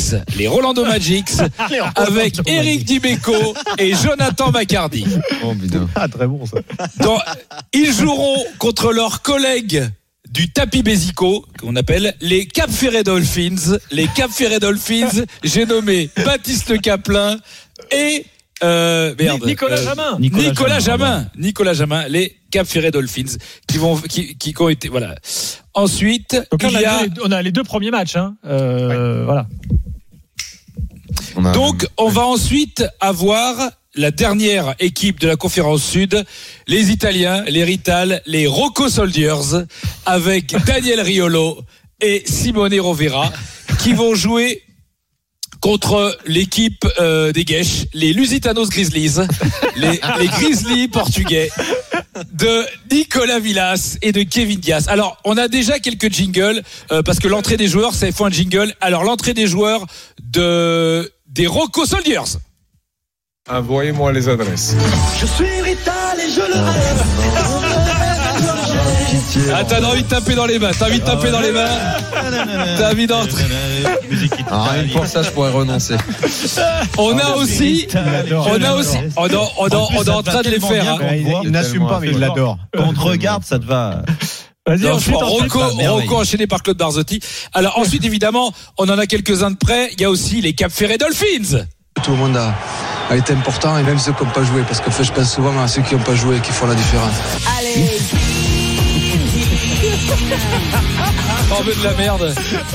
Avec Eric Dimeco et Jonathan Maccardy. Oh, putain. Ah, très bon, ça. Ils joueront contre leurs collègues du tapis Bézico, qu'on appelle les Cap Ferret Dolphins. Les Cap Ferret Dolphins, j'ai nommé Baptiste Le Caplin et Nicolas Jamin, les Cap Ferret Dolphins qui ont été voilà. Ensuite, donc on a les 2 premiers matchs voilà. Donc on va ensuite avoir la dernière équipe de la conférence Sud, les Italiens, les Rital, les Rocco Soldiers, avec Daniel Riolo et Simone Rovera, qui vont jouer contre l'équipe des Guèches, les Lusitanos Grizzlies, les Grizzlies portugais de Nicolas Villas et de Kevin Diaz. Alors, on a déjà quelques jingles parce que l'entrée des joueurs, ça faut un jingle. Alors, l'entrée des joueurs des Rocco Soldiers. Envoyez-moi les adresses. Je suis Rital et je le rêve. Ah, t'as envie de taper dans les mains. T'as envie d'entrer. Rien que pour ça, je pourrais renoncer. On est en train de les faire. Il n'assume pas, mais il l'adore. Quand on te regarde, ça te va. Vas-y, Rocco enchaîné par Claude Barzotti. Alors ensuite, évidemment, on en a quelques-uns de près. Il y a aussi les Cap Ferret Dolphins. Tout le monde a été important, et même ceux qui n'ont pas joué, parce que je pense souvent à ceux qui n'ont pas joué qui font la différence. Allez. T'en veux de la merde.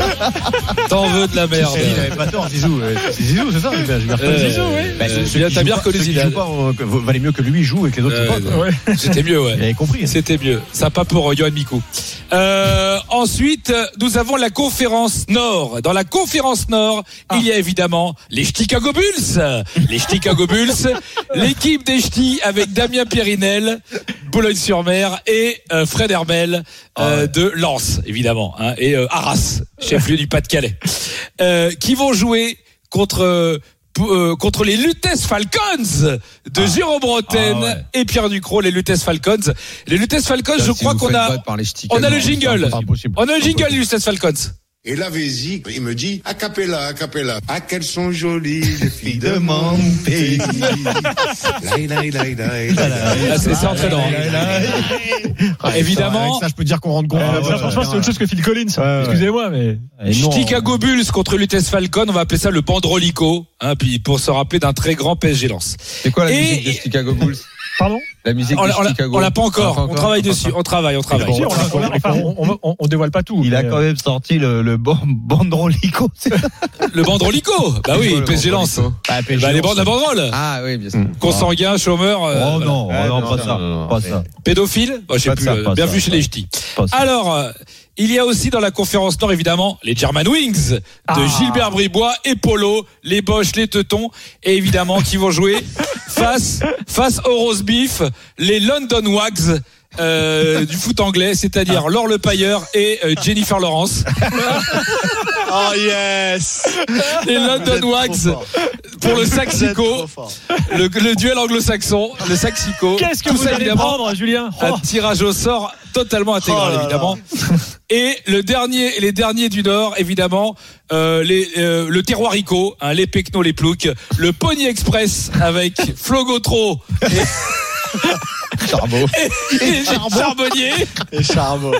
Il avait pas tort, Zizou. C'est Zizou, c'est ça? Zizou, oui. T'as bien reconnu Zidane. Valait mieux que lui, il joue et que les autres jouent pas. C'était mieux, ouais. Il avait compris. C'était mieux. Sympa pour Yoann Mikou. Ensuite, nous avons la conférence Nord. Dans la conférence Nord, il y a évidemment les Chicago Bulls. L'équipe des Ch'tis avec Damien Périnel, Boulogne-sur-Mer et Fred Hermel de Lens, évidemment, et Arras, chef-lieu du Pas-de-Calais, qui vont jouer contre les Lutèce Falcons de Jérôme Bretagne et Pierre Ducrot, les Lutèce Falcons. Les Lutèce Falcons, je crois qu'on a le jingle. On a le jingle, les Lutèce Falcons. Et la Vézi, il me dit, a cappella. Ah, qu'elles sont jolies, les filles de mon pays. C'est entraînant. Évidemment. Ça, je peux dire qu'on rentre compte. Franchement, c'est autre chose que Phil Collins. Excusez-moi, mais. Chicago Bulls contre Lutèce Falcon, on va appeler ça le Bandrolico, puis pour se rappeler d'un très grand PSG Lens. C'est quoi la musique de Chicago Bulls? Pardon? La musique de Chicago. On l'a pas encore. On travaille dessus. On travaille. On dévoile pas tout. Il a quand même sorti le Bandrolico. Le Bandrolico. Bah oui, PSG Lens. Les bandes à banderole. Ah oui, bien sûr. Consanguin, chômeur. Non, pas ça. Pédophile. Je sais plus. Bienvenue chez les Ch'tis. Alors, il y a aussi dans la conférence Nord, évidemment, les German Wings de Gilbert Bribois et Polo, les Boches, les Teutons, et évidemment, qui vont jouer face au roast beef, les London Wags du foot anglais, c'est-à-dire Laure Le Pailleur et Jennifer Lawrence. Oh yes. Les London Wags pour le Saxico, le duel anglo-saxon, le Saxico. Qu'est-ce que vous allez prendre, Julien? Un tirage au sort totalement intégral, évidemment. Et les derniers du Nord, évidemment, le Terroirico, hein, les Pecno, les Ploucs, le Pony Express avec Flo Gautreau Charbot. et Charbonnier. Et Charbot.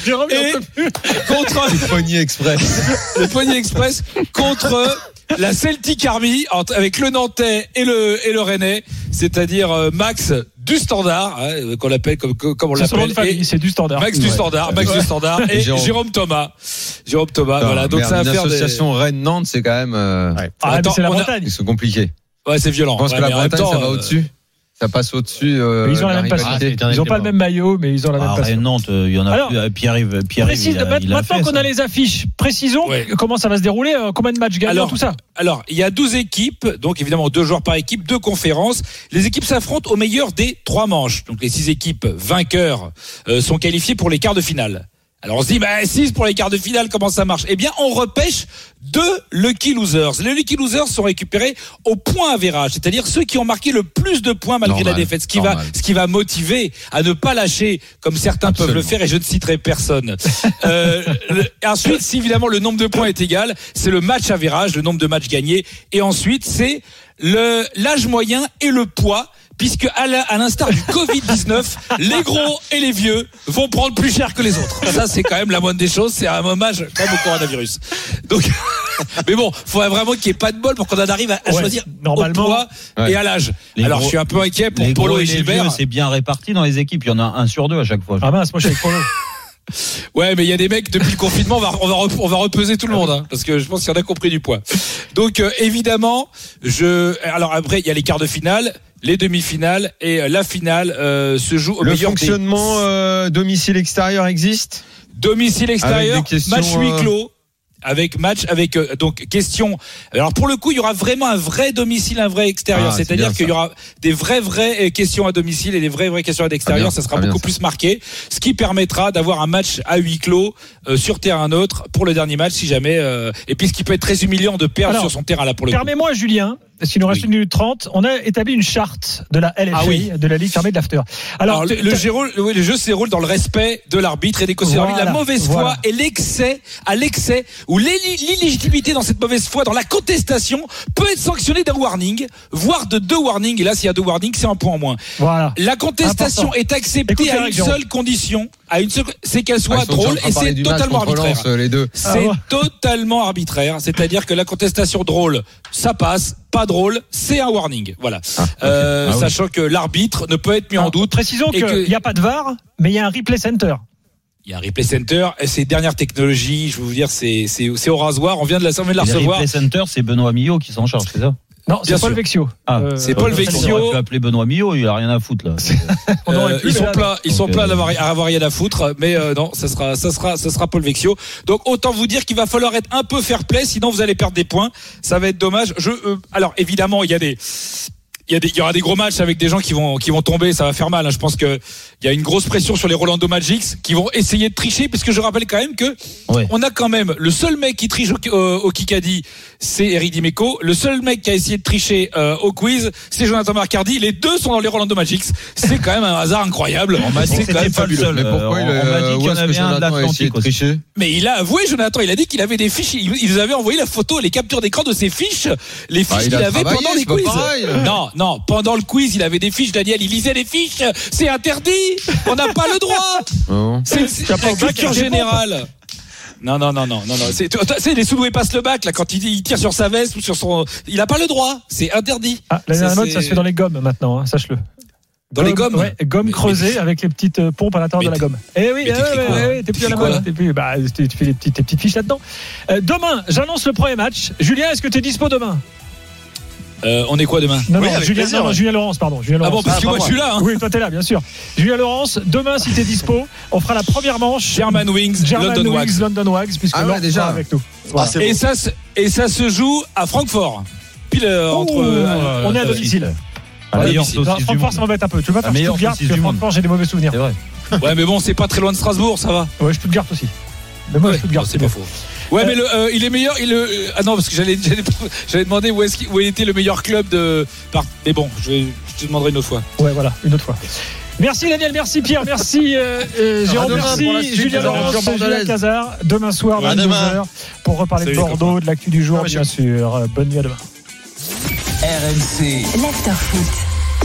Contre le Pony Express. Le Pony Express contre la Celtic Army avec le Nantais et le Rennais, c'est-à-dire Max du Standard, hein, qu'on l'appelle comme on l'appelle. C'est du Standard. Max du Standard, du Standard et Jérôme Thomas. Voilà. Donc ça va faire l'association Rennes-Nantes, c'est quand même. Attends, c'est la Bretagne. C'est compliqué. Ouais, c'est violent. Je pense que la Bretagne, ça va au-dessus. Ça passe au-dessus. Ils ont la même passivité. Ils n'ont pas le même maillot, mais ils ont la même passivité. Nantes, il y en a. Alors, Pierre-Yves, maintenant qu'on a les affiches, précisons comment ça va se dérouler, combien de matchs gagnants, tout ça. Alors, il y a 12 équipes, donc évidemment 2 joueurs par équipe, 2 conférences. Les équipes s'affrontent au meilleur des 3 manches. Donc les 6 équipes vainqueurs sont qualifiées pour les quarts de finale. Alors on se dit, 6 pour les quarts de finale, comment ça marche? Eh bien, on repêche 2 Lucky Losers. Les Lucky Losers sont récupérés au point average, c'est-à-dire ceux qui ont marqué le plus de points malgré la défaite, ce qui va motiver à ne pas lâcher, comme certains peuvent le faire, et je ne citerai personne. Ensuite, si évidemment le nombre de points est égal, c'est le match average, le nombre de matchs gagnés, et ensuite c'est l'âge moyen et le poids. Puisque à l'instar du Covid-19, les gros et les vieux vont prendre plus cher que les autres. Ça, c'est quand même la moindre des choses. C'est un hommage comme au coronavirus. Donc, mais bon, il faudrait vraiment qu'il n'y ait pas de bol pour qu'on en arrive à choisir normalement au poids et à l'âge. Alors, je suis un peu inquiet pour Polo et Gilbert. C'est bien réparti dans les équipes. Il y en a 1 sur 2 à chaque fois. Ah mince, moi je suis avec Polo. Ouais, mais il y a des mecs depuis le confinement, on va repeser tout le monde, hein, parce que je pense qu'il y en a compris du poids. Donc évidemment, alors après il y a les quarts de finale, les demi-finales et la finale se joue au meilleur. Le fonctionnement domicile extérieur existe. Domicile extérieur, match huis clos. Avec donc question. Alors pour le coup, il y aura vraiment un vrai domicile, un vrai extérieur. C'est-à-dire qu'il y aura des vraies questions à domicile et des vraies questions à l'extérieur. Ça sera beaucoup plus marqué, ce qui permettra d'avoir un match à huis clos sur terrain neutre pour le dernier match, si jamais. Et puis ce qui peut être très humiliant de perdre sur son terrain là pour le coup. Permets-moi, Julien. Parce qu'il nous reste 1 minute 30, on a établi une charte de la LFA, de la Ligue fermée de l'after. Alors le jeu se déroule dans le respect de l'arbitre et des conseillers. La mauvaise foi et l'excès ou l'illégitimité dans cette mauvaise foi, dans la contestation, peut être sanctionnée d'un warning, voire de 2 warnings. Et là, s'il y a 2 warnings, c'est 1 point en moins. Voilà. La contestation est acceptée à une seule condition, c'est qu'elle soit drôle, et c'est totalement arbitraire. C'est totalement arbitraire. C'est-à-dire que la contestation drôle, ça passe. Pas drôle, c'est un warning. Voilà. Sachant que l'arbitre ne peut être mis en doute. Précisons qu'il n'y a pas de VAR, mais il y a un replay center. Il y a un replay center, c'est dernière technologie, je vais vous dire, c'est au rasoir, on vient de la recevoir. Le replay center, c'est Benoît Millot qui s'en charge, c'est ça? Non, c'est Paul Vexio. C'est Paul Vexio. On peut appeler Benoît Millot, il a rien à foutre là. Ils sont pleins d'avoir rien à foutre, mais non, ça sera Paul Vexio. Donc autant vous dire qu'il va falloir être un peu fair play, sinon vous allez perdre des points. Ça va être dommage. Alors évidemment, il y aura des gros matchs avec des gens qui vont tomber, ça va faire mal. Je pense que il y a une grosse pression sur les Rolando Magics qui vont essayer de tricher, puisque je rappelle quand même que on a quand même le seul mec qui triche au Kikadi, c'est Eric Dimeco. Le seul mec qui a essayé de tricher au quiz, c'est Jonathan Marcardi. Les 2 sont dans les Rolando Magics. C'est quand même un hasard incroyable. C'est quand même fabuleux. Mais pourquoi on m'a dit qu'il y en avait un de l'Atlantique aussi. Mais il a avoué, Jonathan, il a dit qu'il avait des fiches. Il nous avait envoyé la photo, les captures d'écran de ses fiches, les fiches qu'il avait pendant les quiz. Non, pendant le quiz, il avait des fiches, Daniel, il lisait les fiches. C'est interdit. On n'a pas le droit. C'est la culture générale. Non. C'est les Soudoués passent le bac là quand il tire sur sa veste ou sur son. Il n'a pas le droit. C'est interdit. La dernière mode, ça se fait dans les gommes maintenant, hein, sache-le. Dans les gommes. Ouais, gomme creusée avec les petites pompes à l'intérieur de la gomme. Eh oui, t'es plus à la mode. Tu fais tes petites fiches là-dedans. Demain, j'annonce le premier match. Julien, est-ce que tu es dispo demain? On est quoi demain? Julien Laurence, pardon. Ah bon, parce que moi je suis là. Hein. Oui, toi t'es là, bien sûr. Julien Laurence, demain si t'es dispo, on fera la première manche. German Wings, London Wags, puisque Laurence sera avec nous. Voilà. Et ça se joue à Francfort. Pile entre. On est à domicile. Francfort, ça m'embête un peu. Tu veux pas faire Stuttgart, parce que Francfort, j'ai des mauvais souvenirs. C'est vrai. Ouais, mais bon, c'est pas très loin de Strasbourg, ça va. Ouais, Stuttgart aussi. Mais moi, Stuttgart, c'est pas faux. Ouais, mais il est meilleur. Ah non, parce que j'allais demander où était le meilleur club de. Mais bon, je te demanderai une autre fois. Ouais, voilà, une autre fois. Merci Daniel, merci Pierre, merci Jérôme, merci Julien Laurence, Julien Cazard. Demain soir, 22h, pour reparler de Bordeaux, de l'actu du jour, bien sûr. Bonne nuit à demain. RMC. L'after foot.